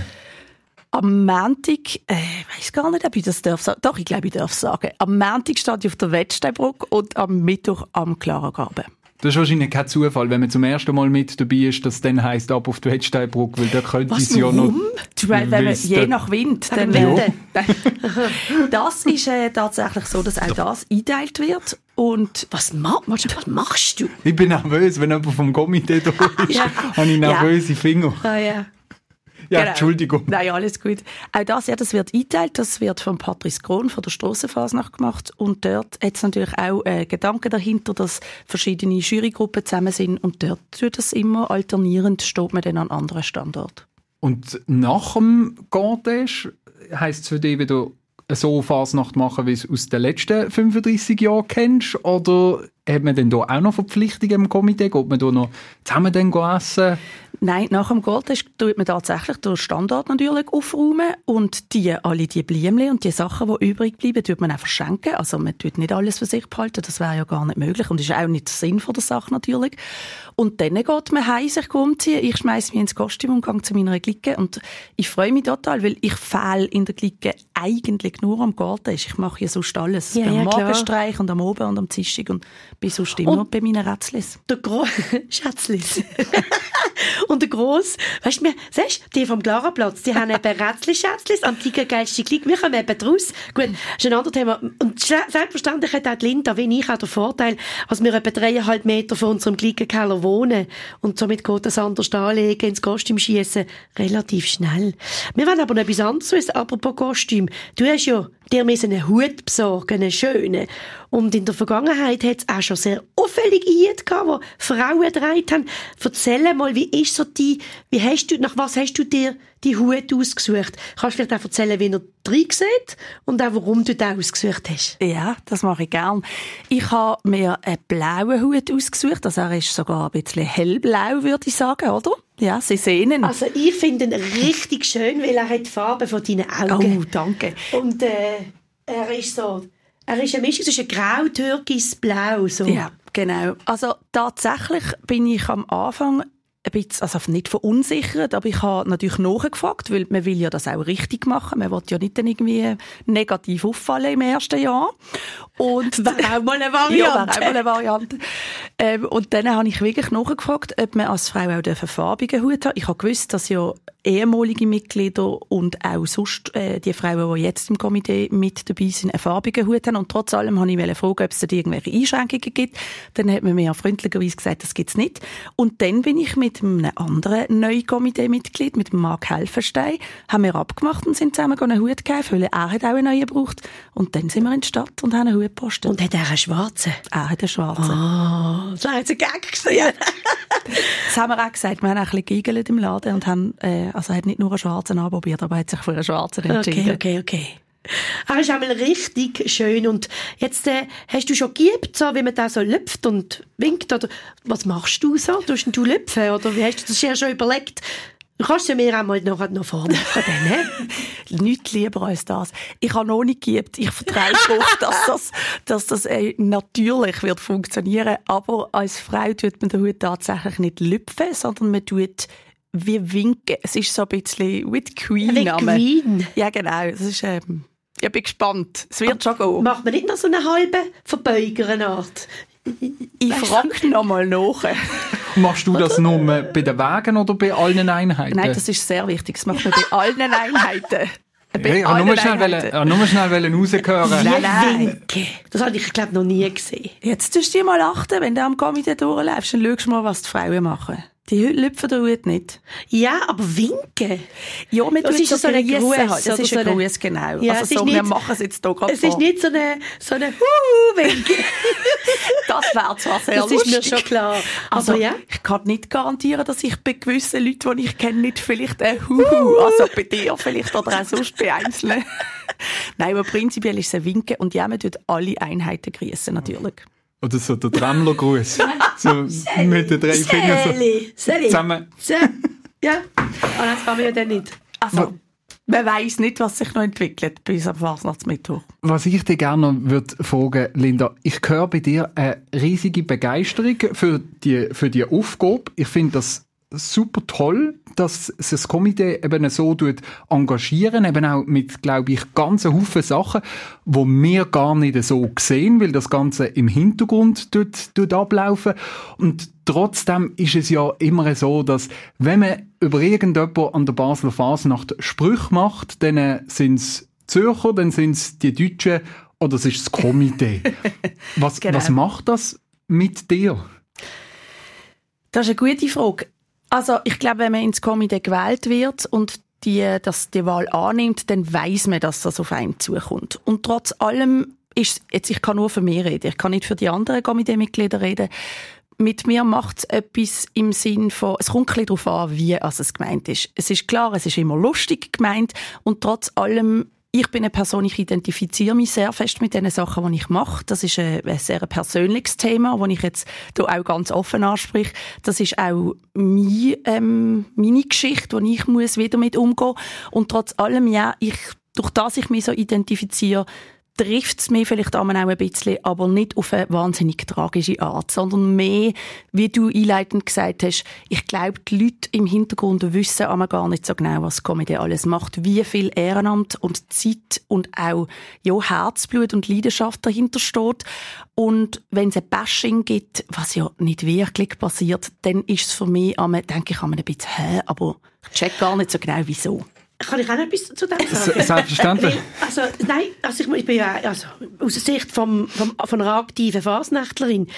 Am Montag, äh, ich weiss gar nicht, ob ich das darf sagen. Doch, ich glaube, ich darf es sagen. Am Montag stehe ich auf der Wettsteinbrücke und am Mittwoch am Klarengraben. Das ist wahrscheinlich kein Zufall, wenn man zum ersten Mal mit dabei ist, dass es dann heisst, ab auf die Wettsteinbrücke, weil da könnte es ja noch... Du, weil, wenn man, Wüsste. je nach Wind. Dann, Ja. äh, das ist äh, tatsächlich so, dass auch das eingeteilt wird. Und Was, ma was, was machst du? Ich bin nervös, wenn jemand vom Komitee da ist, Ja. habe ich nervöse Finger. Ah, ja. Ja, Genau. Entschuldigung. Nein, alles gut. Auch das, ja, das wird eingeteilt. Das wird von Patrice Kron von der Strassenfasnacht gemacht. Und dort hat es natürlich auch äh, Gedanken dahinter, dass verschiedene Jurygruppen zusammen sind. Und dort tut das immer alternierend, steht man dann an anderen Standorten. Und nach dem Gartest heisst es für dich wieder so Fasnacht machen, wie du es aus den letzten fünfunddreissig Jahren kennst? Oder hat man denn da auch noch Verpflichtungen im Komitee? Geht man da noch zusammen dann essen? Nein, nach dem Goldtest tut man tatsächlich den Standort natürlich aufräumen und die, alle die Blümchen und die Sachen, die übrig bleiben, tut man auch verschenken. Also man tut nicht alles für sich behalten, das wäre ja gar nicht möglich und ist auch nicht der Sinn von der Sache natürlich. Und dann geht man heim, sich umziehen, ich schmeiße mich ins Kostüm und gehe zu meiner Clique und ich freue mich total, weil ich fehle in der Clique eigentlich nur am Goldtest. Ich mache ja sonst alles. Ja, beim ja, klar. Morgenstreich und am Oben und am Zischig und bin sonst immer Und- bei meinen Rätzlis. Der Gro Schätzlis. Und der Gross, weißt du, wir, siehst du, die vom Klarenplatz, die haben eben Rätzli-Schätzlis, antike geilste Klick. Wir kommen eben draus. Gut, das ist ein anderes Thema. Und schle- selbstverständlich hat auch die Linda, wie ich, auch den Vorteil, dass wir etwa dreieinhalb Meter von unserem Klickenkeller wohnen. Und somit geht das anders anlegen, ins Kostüm schießen, relativ schnell. Wir wollen aber noch etwas anderes wissen, apropos Kostüm. Du hast ja dir müssen einen Hut besorgen, einen schönen. Und in der Vergangenheit hat es auch schon sehr auffällige Hüte gehabt, die Frauen getragen haben. Erzähl mal, wie ist so die, wie hast du, nach was hast du dir die Hut ausgesucht? Kannst du vielleicht auch erzählen, wie er drin sieht und auch, warum du den ausgesucht hast? Ja, das mache ich gern. Ich habe mir einen blauen Hut ausgesucht. Also er ist sogar ein bisschen hellblau, würde ich sagen, oder? Ja, Sie sehen ihn. Also ich finde ihn richtig schön, weil er hat die Farbe von deinen Augen. Oh, danke. Und äh, er ist so, er ist eine Mischung zwischen grau, türkis, blau. So. Ja, genau. Also tatsächlich bin ich am Anfang ein bisschen, also nicht verunsichert, aber ich habe natürlich nachgefragt, weil man will ja das auch richtig machen. Man will ja nicht dann irgendwie negativ auffallen im ersten Jahr. Und Wäre auch mal eine ja, Variante. wäre auch mal eine Variante. Ähm, und dann habe ich wirklich nachgefragt, ob man als Frau auch einen farbigen Hut hat. Ich habe gewusst, dass ja ehemalige Mitglieder und auch sonst äh, die Frauen, die jetzt im Komitee mit dabei sind, einen farbigen Hut haben. Und trotz allem wollte ich fragen, ob es da irgendwelche Einschränkungen gibt. Dann hat man mir freundlicherweise gesagt, das gibt es nicht. Und dann bin ich mit einem anderen neuen Komitee-Mitglied, mit dem Marc Helfenstein, haben wir abgemacht und sind zusammen einen Hut gegeben, weil er hat auch einen neuen gebraucht. Und dann sind wir in die Stadt und haben einen Hut gepostet. Und hat er einen schwarzen? er hat einen schwarzen. Oh, das war jetzt ein Gag gewesen. Das haben wir auch gesagt. Wir haben auch ein bisschen geigelt im Laden und haben, äh, also er hat nicht nur einen Schwarzen anprobiert, aber hat sich für einen Schwarzen entschieden. Okay, okay, okay. Aber es ist einmal richtig schön. Und jetzt äh, hast du schon geübt, so, wie man da so lüpft und winkt? Oder was machst du so? Tust du lüpfen? Oder wie hast du das ja schon überlegt? Du kannst ja mir auch mal noch, noch vormachen. Dann, Nichts lieber als das. Ich habe noch nicht geübt. Ich vertraue darauf, dass das, dass das äh, natürlich wird funktionieren. Aber als Frau tut man den Hut tatsächlich nicht lüpfen, sondern man tut wie winken. Es ist so ein bisschen wie die Queen. Wie Queen? Ja, genau. Es ist, ähm, ich bin gespannt. Es wird schon gehen. Macht man nicht noch so eine halbe Verbeugerart? Ich frage noch mal nach. Machst du das nur bei den Wagen oder bei allen Einheiten? Nein, das ist sehr wichtig. Das macht man bei allen Einheiten. Hey, ich wollte nur schnell, wollen, nur schnell rausgehören. Nein, nein. Winken. Das habe ich, glaube noch nie gesehen. Jetzt tust du dir mal achten, wenn du am Komitee durchläufst, dann schaust du mal, was die Frauen machen. Die lüpfen den Hut nicht. Ja, aber winken? Ja, wir das tun ist so eine Gruß. Halt. Das ist so ein Gruß, genau. Ja, also so, nicht, wir machen es jetzt hier gerade Es vor. ist nicht so eine, so eine Huhu-Winken. Das wäre zwar sehr das lustig. Das ist mir schon klar. Also, aber ja. Ich kann nicht garantieren, dass ich bei gewissen Leuten, die ich kenne, nicht vielleicht ein Huhu, also bei dir vielleicht oder auch sonst bei Einzelnen. Nein, aber prinzipiell ist es ein Winken und ja, man tut alle Einheiten grüßen, natürlich. Oder so der Dremmler-Gruß. So mit den drei Fingern so Sally. zusammen. Ja, aber das kann man ja dann nicht. Also, man weiss nicht, was sich noch entwickelt bis am Fasnachtsmittwoch. Was ich dir gerne noch würde fragen, Linda, ich höre bei dir eine riesige Begeisterung für die, für die Aufgabe. Ich finde das super toll, dass sich das Komitee eben so engagieren, eben auch mit, glaube ich, ganzen Haufen Sachen, die wir gar nicht so sehen, weil das Ganze im Hintergrund tut, tut ablaufen. Und trotzdem ist es ja immer so, dass wenn man über irgendjemanden an der Basler Fasnacht Sprüche macht, dann sind es Zürcher, dann sind es die Deutschen oder es ist das Komitee. Was, genau. was macht das mit dir? Das ist eine gute Frage. Also ich glaube, wenn man ins Komitee gewählt wird und die, dass die Wahl annimmt, dann weiss man, dass das auf einen zukommt. Und trotz allem ist jetzt, ich kann nur für mich reden, ich kann nicht für die anderen Komiteemitglieder reden. Mit mir macht es etwas im Sinn von, es kommt ein bisschen darauf an, wie also es gemeint ist. Es ist klar, es ist immer lustig gemeint und trotz allem, ich bin eine Person, ich identifiziere mich sehr fest mit den Sachen, die ich mache. Das ist ein, ein sehr persönliches Thema, das ich jetzt hier auch ganz offen anspreche. Das ist auch mein, ähm, meine Geschichte, wo ich muss wieder mit umgehen muss. Und trotz allem, ja, ich, durch das ich mich so identifiziere, trifft es mich vielleicht auch ein bisschen, aber nicht auf eine wahnsinnig tragische Art, sondern mehr, wie du einleitend gesagt hast, ich glaube, die Leute im Hintergrund wissen aber gar nicht so genau, was Komitee alles macht, wie viel Ehrenamt und Zeit und auch ja, Herzblut und Leidenschaft dahinter steht. Und wenn es ein Bashing gibt, was ja nicht wirklich passiert, dann ist es für mich, denke ich, ein bisschen, hä, aber ich check gar nicht so genau, wieso. Kann ich auch noch etwas zu dem sagen? Selbstverständlich. Also, nein, also ich, ich bin ja also, aus der Sicht vom, vom, von einer aktiven Fasnächtlerin,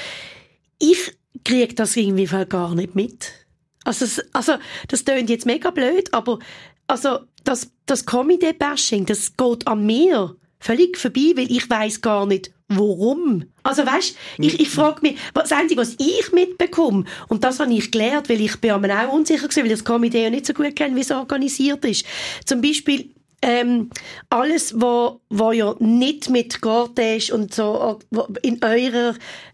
ich kriege das irgendwie gar nicht mit. Also, also das klingt jetzt mega blöd, aber also, das, das Komitee-Bashing, das geht an mir völlig vorbei, weil ich weiss gar nicht, warum. Also weißt, ich, ich frage mich, das Einzige, was ich mitbekomme, und das habe ich gelernt, weil ich bin mir auch unsicher gewesen, weil das Komitee ja nicht so gut kennt, wie es organisiert ist. Zum Beispiel ähm, alles, wo, wo ja nicht mit Cortège und so in eurer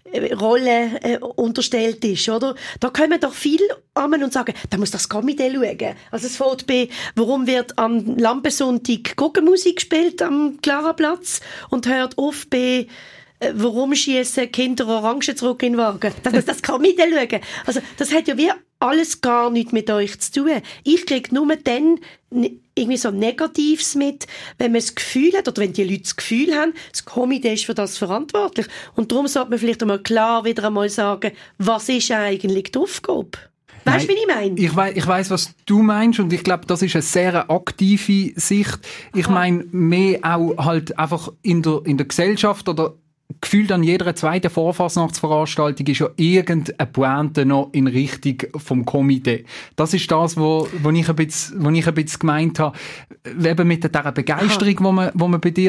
Rolle äh, unterstellt ist, oder? Da kommen doch viele an und sagen, da muss das Komitee schauen. Also es fängt bei, warum wird am Lampensonntag Guggenmusik gespielt am Klaraplatz und hört auf bei äh, warum schießen Kinder Orangen zurück in den Wagen. Da muss das Komitee schauen. Also das hat ja wie alles gar nichts mit euch zu tun. Ich kriege nur dann irgendwie so Negatives mit, wenn man das Gefühl hat, oder wenn die Leute das Gefühl haben, das Komitee ist für das verantwortlich. Und darum sollte man vielleicht einmal klar wieder einmal sagen, was ist eigentlich die Aufgabe? Weißt du, wie ich meine? Ich weiss, ich weiss, was du meinst, und ich glaube, das ist eine sehr aktive Sicht. Ich meine, mehr auch halt einfach in der, in der Gesellschaft oder gefühlt an jeder zweiten Vorfasnachtsveranstaltung ist ja irgendeine Pointe noch in Richtung vom Komitee. Das ist das, wo, wo, ich, ein bisschen, wo ich ein bisschen gemeint habe. Eben mit dieser Begeisterung, wo man, wo man bei dir da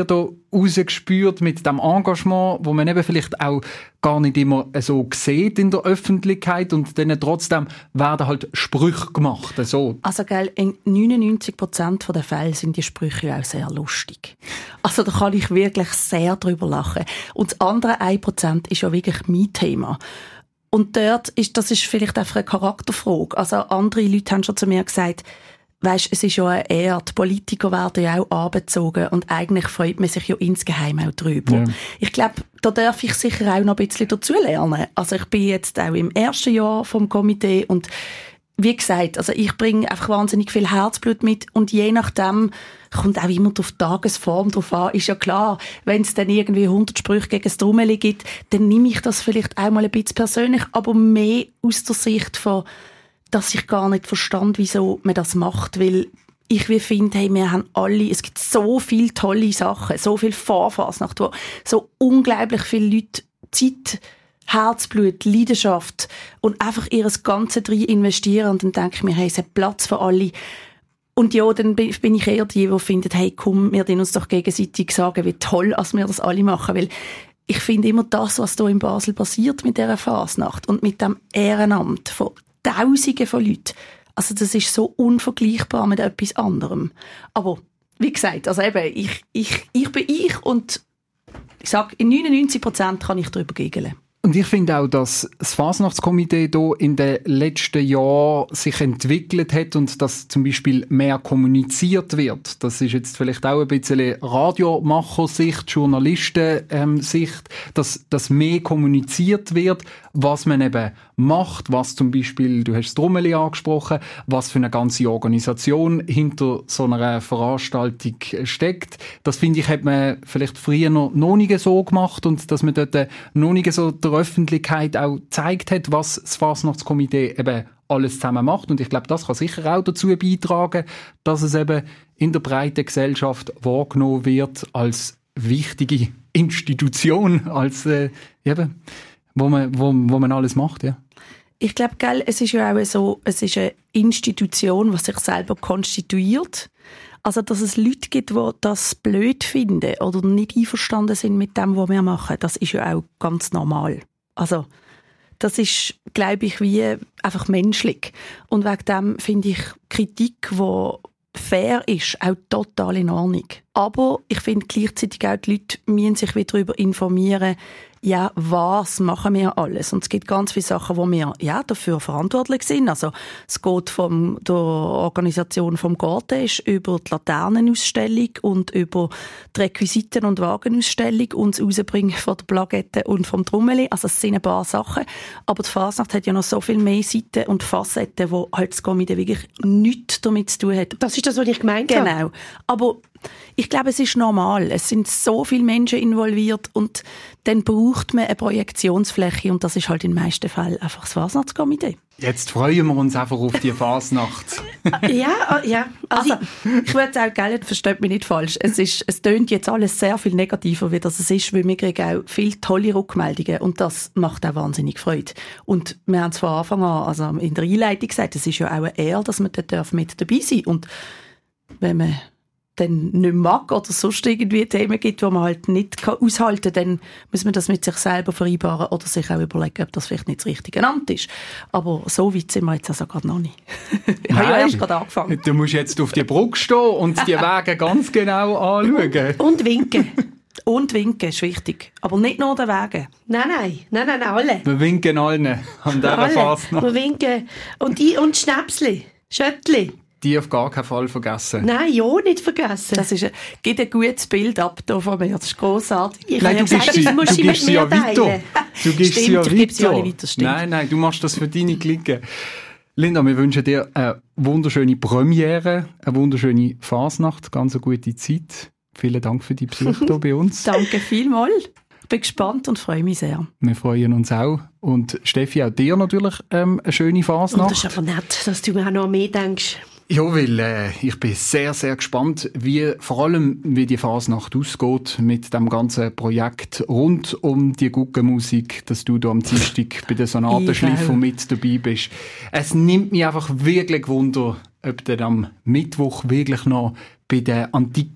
rausgespürt mit dem Engagement, wo man eben vielleicht auch gar nicht immer so sieht in der Öffentlichkeit und dann trotzdem werden halt Sprüche gemacht. So. Also gell, in neunundneunzig Prozent der Fälle sind die Sprüche auch sehr lustig. Also da kann ich wirklich sehr drüber lachen. Und das andere ein Prozent ist ja wirklich mein Thema. Und dort ist, das ist vielleicht einfach eine Charakterfrage. Also andere Leute haben schon zu mir gesagt, weisst, es ist ja eine Ehre, die Politiker werden ja auch angezogen und eigentlich freut man sich ja insgeheim auch drüber. Ja. Ich glaube, da darf ich sicher auch noch ein bisschen dazulernen. Also ich bin jetzt auch im ersten Jahr vom Komitee und wie gesagt, also ich bringe einfach wahnsinnig viel Herzblut mit und je nachdem kommt auch immer auf die Tagesform drauf an. Ist ja klar, wenn es dann irgendwie hundert Sprüche gegen das Trommeli gibt, dann nehme ich das vielleicht auch mal ein bisschen persönlich, aber mehr aus der Sicht von, dass ich gar nicht verstand, wieso man das macht, weil ich finde, hey, wir haben alle, es gibt so viele tolle Sachen, so viel Vorfasnacht, wo so unglaublich viele Leute Zeit, Herzblut, Leidenschaft und einfach ihr Ganze drin investieren und dann denke ich mir, hey, es hat Platz für alle. Und ja, dann bin ich eher die, die finden, hey, komm, wir dürfen uns doch gegenseitig sagen, wie toll, als wir das alle machen, weil ich finde immer das, was hier in Basel passiert mit dieser Fasnacht und mit dem Ehrenamt von Tausenden von Leuten, also das ist so unvergleichbar mit etwas anderem. Aber wie gesagt, also eben, ich, ich, ich bin ich und ich sage, in neunundneunzig Prozent kann ich darüber giggeln. Und ich finde auch, dass das Fasnachtskomitee hier in den letzten Jahren sich entwickelt hat und dass zum Beispiel mehr kommuniziert wird. Das ist jetzt vielleicht auch ein bisschen Radiomacher-Sicht, Journalisten-Sicht, dass, dass mehr kommuniziert wird, was man eben macht, was zum Beispiel, du hast das Trommeli angesprochen, was für eine ganze Organisation hinter so einer Veranstaltung steckt. Das finde ich, hat man vielleicht früher noch, noch nicht so gemacht und dass man dort noch nicht so der Öffentlichkeit auch gezeigt hat, was das Fasnachtskomitee eben alles zusammen macht. Und ich glaube, das kann sicher auch dazu beitragen, dass es eben in der breiten Gesellschaft wahrgenommen wird als wichtige Institution, als äh, eben, wo man, wo, wo man alles macht, ja. Ich glaube, gell, es ist ja auch so, es ist eine Institution, die sich selber konstituiert. Also, dass es Leute gibt, die das blöd finden oder nicht einverstanden sind mit dem, was wir machen, das ist ja auch ganz normal. Also, das ist, glaube ich, wie einfach menschlich. Und wegen dem finde ich Kritik, die fair ist, auch total in Ordnung. Aber ich finde gleichzeitig auch, die Leute müssen sich wieder darüber informieren, ja, was machen wir alles? Und es gibt ganz viele Sachen, wo wir ja, dafür verantwortlich sind. Also es geht von der Organisation vom Garten über die Laternenausstellung und über die Requisiten- und Wagenausstellung und das Rausbringen von der Plakette und vom Trommeli. Also es sind ein paar Sachen. Aber die Fasnacht hat ja noch so viel mehr Seiten und Facetten, wo halt das Komitee wirklich nichts damit zu tun hat. Das ist das, was ich gemeint habe. Genau. Aber ich glaube, es ist normal. Es sind so viele Menschen involviert und dann braucht man eine Projektionsfläche und das ist halt in den meisten Fällen einfach das Fasnachtskomitee. Jetzt freuen wir uns einfach auf die Fasnacht. ja, ja. Also, also ich würde auch gerne, versteht mich nicht falsch, es ist, es tönt jetzt alles sehr viel negativer, wie das es ist, weil wir kriegen auch viele tolle Rückmeldungen und das macht auch wahnsinnig Freude. Und wir haben es von Anfang an, also in der Einleitung gesagt, es ist ja auch eine Ehre, dass man dort mit dabei sein darf. Und wenn man dann nicht mag oder sonst irgendwie Themen gibt, die man halt nicht aushalten kann, dann muss man das mit sich selber vereinbaren oder sich auch überlegen, ob das vielleicht nicht das richtige Amt ist. Aber so weit sind wir jetzt also gerade noch nicht. Ich habe ja erst gerade angefangen. Du musst jetzt auf die Brücke stehen und die Wege ganz genau anschauen. Und winken. Und winken ist wichtig. Aber nicht nur den Wegen. Nein, nein, nein, nein, alle. Wir winken allen an dieser Fasnacht. Wir winken. Und, die, und Schnäpsli, Schöttli. Die auf gar keinen Fall vergessen. Nein, ja, nicht vergessen. Das ist ein, gibt ein gutes Bild ab hier von mir. Das ist grossartig. Ich nein, du gibst sie, du gibst sie ja weiter. Du gibst stimmt, sie ja ich gebe sie alle weiter. weiter. Stimmt. Nein, nein, du machst das für deine Klicken. Linda, wir wünschen dir eine wunderschöne Premiere, eine wunderschöne Fasnacht, ganz eine gute Zeit. Vielen Dank für die Besuch hier bei uns. Danke vielmals. Ich bin gespannt und freue mich sehr. Wir freuen uns auch. Und Steffi, auch dir natürlich ähm, eine schöne Fasnacht. Oh, das ist aber nett, dass du mir auch noch mehr denkst. Ja, weil äh, ich bin sehr, sehr gespannt, wie vor allem wie die Fasnacht ausgeht mit dem ganzen Projekt rund um die Guggenmusik, dass du da am Dienstag bei der Sonatenschleife mit dabei bist. Es nimmt mich einfach wirklich Wunder, ob du am Mittwoch wirklich noch bei den antiken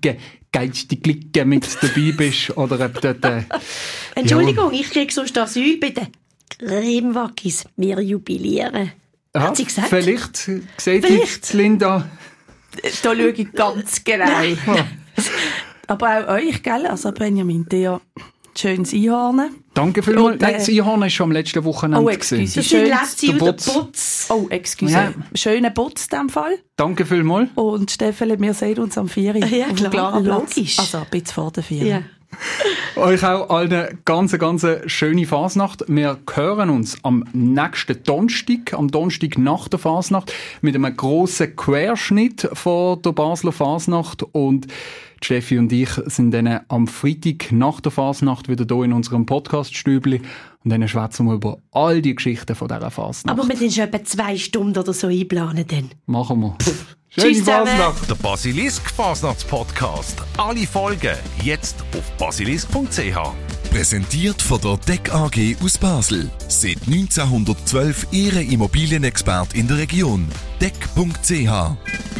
geilste Clique mit dabei bist oder ob dort... Äh, Entschuldigung, ja. Ich kriege sonst Asyl bei den Cremewakis. Wir jubilieren. Ja, hat sie gesagt? Vielleicht sieht Vielleicht. Linda... Da schaue ich ganz genau. Ja. Aber auch euch, gell? Also Benjamin, dir schönes Einhorn. Danke vielmals. Und, äh, Nein, das Einhorn war schon am letzten Wochenende. Oh, excuse. Das sind letzte der aus Putz. der Putz. Oh, excuse. Ja. Schöner Putz in diesem Fall. Danke vielmals. Und Stefan, wir sehen uns am vier Uhr Ja, auf dem klar, klaren Platz. logisch. Also ein bisschen vor der vier Uhr. Ja. Euch auch allen ganz, ganz schöne Fasnacht. Wir hören uns am nächsten Donnerstag, am Donnerstag nach der Fasnacht, mit einem grossen Querschnitt von der Basler Fasnacht. Und Steffi und ich sind dann am Freitag nach der Fasnacht wieder hier in unserem Podcast-Stübli. Und dann schwätzen wir über all die Geschichten von dieser Fasnacht. Aber wir sind schon etwa zwei Stunden oder so einplanen dann. Machen wir. Schöne Tschüss zusammen. Fasnacht. Der Basilisk Fasnachts-Podcast. Alle Folgen jetzt auf basilisk punkt c h. Präsentiert von der D E C A G aus Basel. Seit neunzehnhundertzwölf Ihre Immobilienexpert in der Region. D E C punkt c h.